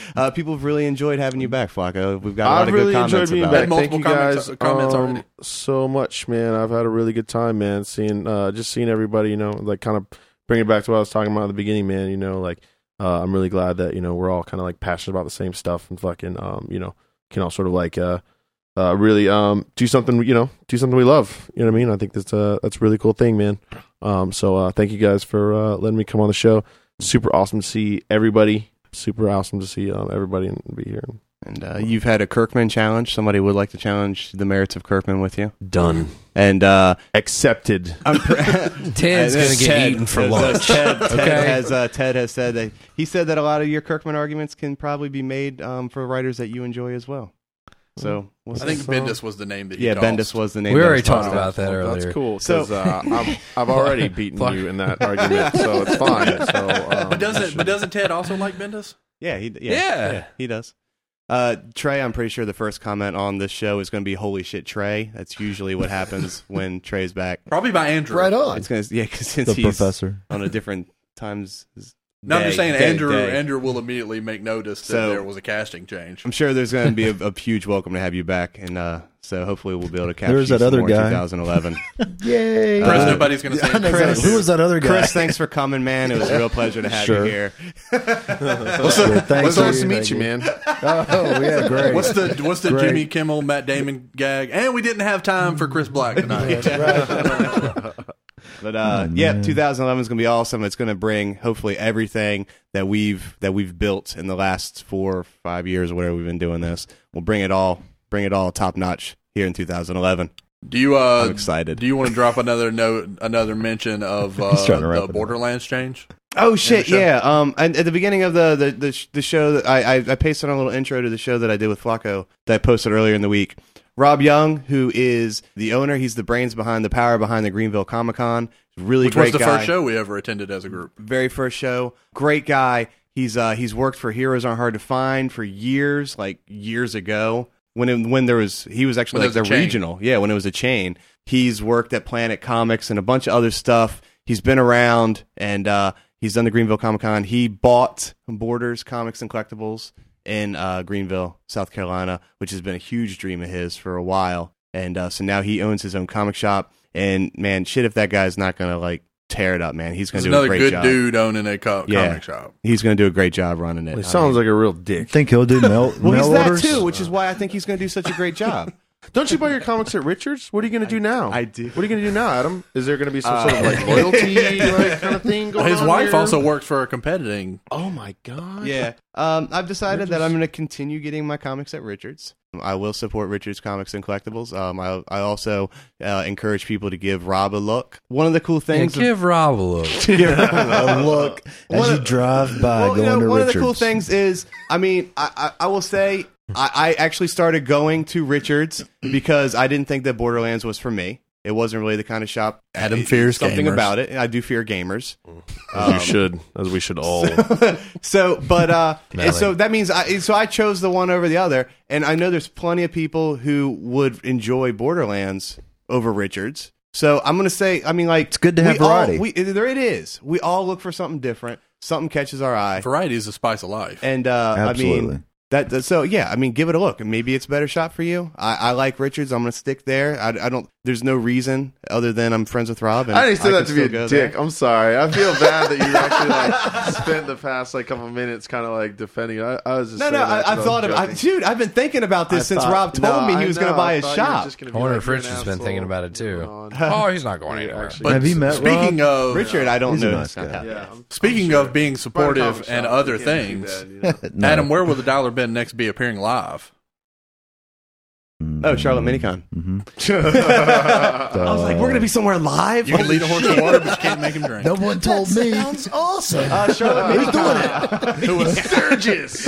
uh, people have really enjoyed having you back, Flacco. We've got a lot I've of really good comments enjoyed being about back. it. Multiple Thank you comments- guys comments um, already. so much, man. I've had a really good time, man. Seeing, uh, just seeing everybody, you know, like kind of bring it back to what I was talking about at the beginning, man. You know, like uh, I'm really glad that you know we're all kind of like passionate about the same stuff and fucking, um, you know, can all sort of like uh, uh, really um do something, you know, do something we love. You know what I mean? I think that's uh that's a really cool thing, man. Um, so uh, thank you guys for uh, letting me come on the show. Super awesome to see everybody. Super awesome to see um, everybody and be here. And uh, you've had a Kirkman challenge. Somebody would like to challenge the merits of Kirkman with you. Done. And uh, Accepted. I'm pre- Ted's Uh, gonna get Ted- eaten for uh, lunch. Ted, Ted Okay. has uh, Ted has said that he said that a lot of your Kirkman arguments can probably be made um, for writers that you enjoy as well. So we'll I see. think Bendis was the name that he yeah, tossed. Bendis was the name. We that already was talked tossed about out. that earlier. That's cool. So- So uh, I've, I've already beaten you in that argument, so it's fine. So, um, But doesn't but doesn't Ted also like Bendis? Yeah, he yeah, Yeah. he does. Uh, Trey, I'm pretty sure the first comment on this show is going to be "Holy shit, Trey." That's usually what happens when Trey's back. Probably by Andrew. Right on. It's gonna yeah, because since The he's professor. on a different times. No, I'm just day- saying day- Andrew day. Andrew will immediately make notice that So- there was a casting change. I'm sure there's going to be a, a huge welcome to have you back, and uh, so hopefully we'll be able to capture There's you that some other more guy. in twenty eleven. Yay. Chris, Uh, nobody's going to say I know Chris. exactly. Who was that other guy? Chris, thanks for coming, man. It was a real pleasure to have Sure. you here. Good, thank it's you. nice to meet Thank you, man. Oh, yeah, great. What's the what's the Great. Jimmy Kimmel, Matt Damon gag? And we didn't have time for Chris Black tonight. But uh, Oh, yeah, man. twenty eleven is going to be awesome. It's going to bring hopefully everything that we've that we've built in the last four or five years or whatever we've been doing this. We'll bring it all, bring it all top notch here in two thousand eleven. Do you uh I'm excited. Do you want to drop another note, another mention of uh, He's trying to wrap the it up. Borderlands change? Oh shit! show. Yeah. Um. And at the beginning of the the the, sh- the show, that I, I I pasted on a little intro to the show that I did with Flacco that I posted earlier in the week. Rob Young, who is the owner, he's the brains behind the power behind the Greenville Comic Con. Really Which great was the guy. first show we ever attended as a group. Very first show. Great guy. He's uh he's worked for Heroes Aren't Hard to Find for years, like years ago. When it, when there was he was actually When like there the was a chain. regional. Yeah, when it was a chain. He's worked at Planet Comics and a bunch of other stuff. He's been around and uh he's done the Greenville Comic Con. He bought Borders Comics and Collectibles in uh Greenville, South Carolina, which has been a huge dream of his for a while. And uh so now he owns his own comic shop. And man, shit if that guy's not gonna like tear it up, man. He's going There's to do a another great good job. dude owning a co- Yeah. comic shop. He's going to do a great job running it. He sounds like a real dick. Think he'll do mail, well, mail he's that orders? too, which is why I think he's going to do such a great job. Don't you buy your comics at Richards? What are you going to do now? I do. What are you going to do now, Adam? Is there going to be some sort of like loyalty like, kind of thing going His on wife here? also works for a competing. Oh my god! Yeah, um, I've decided that I'm going to continue getting my comics at Richards. I will support Richards Comics and Collectibles. Um, I, I also uh, encourage people to give Rob a look. One of the cool Yeah, things. give Rob a look. A look as One you of- drive by well, you going know, to one Richards. of the cool things is, I mean, I, I, I will say, I, I actually started going to Richards because I didn't think that Borderlands was for me. It wasn't really the kind of shop. Adam it- fears something gamers. about it. I do fear gamers. As you should, as we should all. So, but uh, Melly. and so that means I so I chose the one over the other, and I know there's plenty of people who would enjoy Borderlands over Richards. So I'm gonna say, I mean, like it's good to have variety. we, there it is. We all look for something different. Something catches our eye, Variety is the spice of life. and uh, I Absolutely. mean. That, that so yeah, I mean, give it a look, and maybe it's a better shot for you. I, I like Richards. I'm gonna stick there. I, I don't. There's no reason other than I'm friends with Rob. And I didn't say can that to be still a go dick. there. I'm sorry. I feel bad that you actually like spent the past like couple minutes kind of like defending it. I, I was just No, saying no, that I, I 'cause thought was of, I, joking. dude. I've been thinking about this I since thought- Rob told no, me I he was going to know. buy I a thought you were shop. just gonna I be wonder like, if "You're an Richard's been asshole." thinking about it too. Moving on. Oh, he's not going You're anywhere. actually- But Have you met speaking Rob? of Richard, I don't He's a know. nice guy. Yeah, I'm- speaking I'm sure. of being Buy a supportive comic and shop. other It can't be things, too bad, you know? No. Adam, where will the Dollar Bin next be appearing live? Oh, Charlotte Minicon. Mm-hmm. I was like, we're going to be somewhere live. You can lead a horse to water, but you can't make him drink. No one told me. Sounds awesome. Uh, Charlotte Minicon. Who was Sturgis.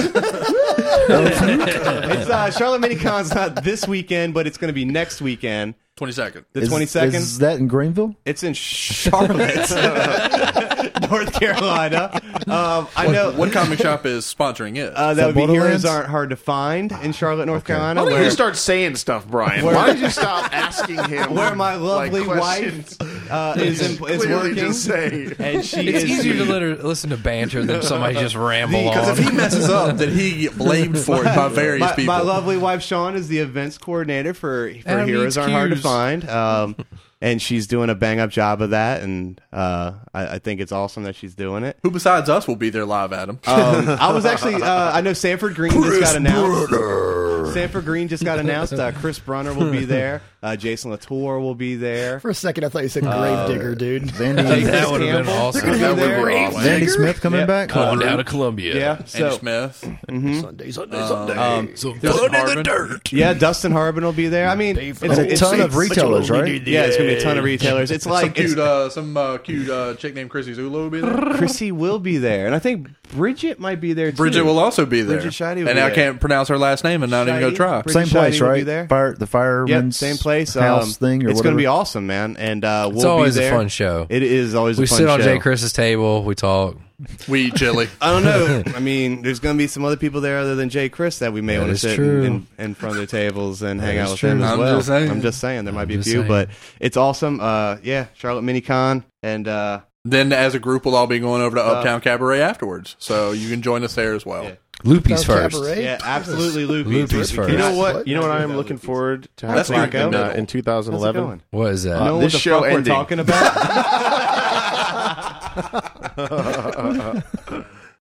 It's uh, Charlotte Minicon's not this weekend, but it's going to be next weekend, twenty-second? the Is- twenty second. Is that in Greenville? It's in Charlotte, North Carolina. Um, I know. What comic shop is sponsoring it? Uh, that that would be Borderlands? Heroes Aren't Hard to Find in Charlotte, North Carolina. Why don't Where, you start saying stuff, Brian? Why don't you stop asking him? where my lovely like, wife questions? uh, is in, is Clearly working, just say. and she It's is easier to the- let her listen to banter than somebody just ramble Because on. if he messes up, then he get blamed for it by various my, people. my lovely wife Sean is the events coordinator for for Adam Heroes Needs Aren't Hard to Cues. Find, um, and she's doing a bang up job of that, and uh, I, I think it's awesome that she's doing it. Who besides us will be there live, Adam? Um, I was actually uh, I know Sanford Green just got announced. Sanford Green just got announced. Uh, Chris Brunner will be there. Uh, Jason Latour will be there. For a second, I thought you said Uh, Gravedigger, dude. Zandy, that would have been awesome. Will be That would there. be awesome. Zandy Smith coming Yeah. back. Going down to Columbia. Yeah, Andy so Smith. Sunday, Sunday, Sunday. um, So Dustin Harbin. yeah, Dustin Harbin will be there. I mean, it's, There's a it's, ton of it's- retailers, right? Yeah, it's gonna be a ton of retailers. It's Some like it's, cute, uh, some uh, cute uh, chick named Chrissy Zulu will be there. Chrissy will be there, and I think Bridget might be there too. Bridget will also be there. Bridget Scheide will and be I there. can't pronounce her last name and not even go Scheide? try. Bridget Same place, Scheide will be right? there. Fire the Yep, fireman's same place. house Um, thing or it's whatever. going to be awesome, man. And uh, we'll It's always be there. a fun show. It is always We a fun sit on show. Jay Chris's table. We talk. We eat chili. I don't know. I mean, there's going to be some other people there other than Jay Chris that we may That want to is sit true. in, in, in front of their tables and hang That out is with true. them as I'm well. just saying. I'm just saying there might be a just few, saying. but it's awesome. Uh, yeah, Charlotte MiniCon and uh, Then, as a group, we'll all be going over to Uptown Cabaret afterwards. So you can join us there as well. Yeah. Loopy's Uptown first. Cabaret. yeah, absolutely, Loopy. Loopy's first. You know what? What? You know what I am Loopy's. looking forward to That's happening like the in, uh, middle. in two thousand How's it eleven. going? What is that? You know this what the show fuck ending. we're talking about?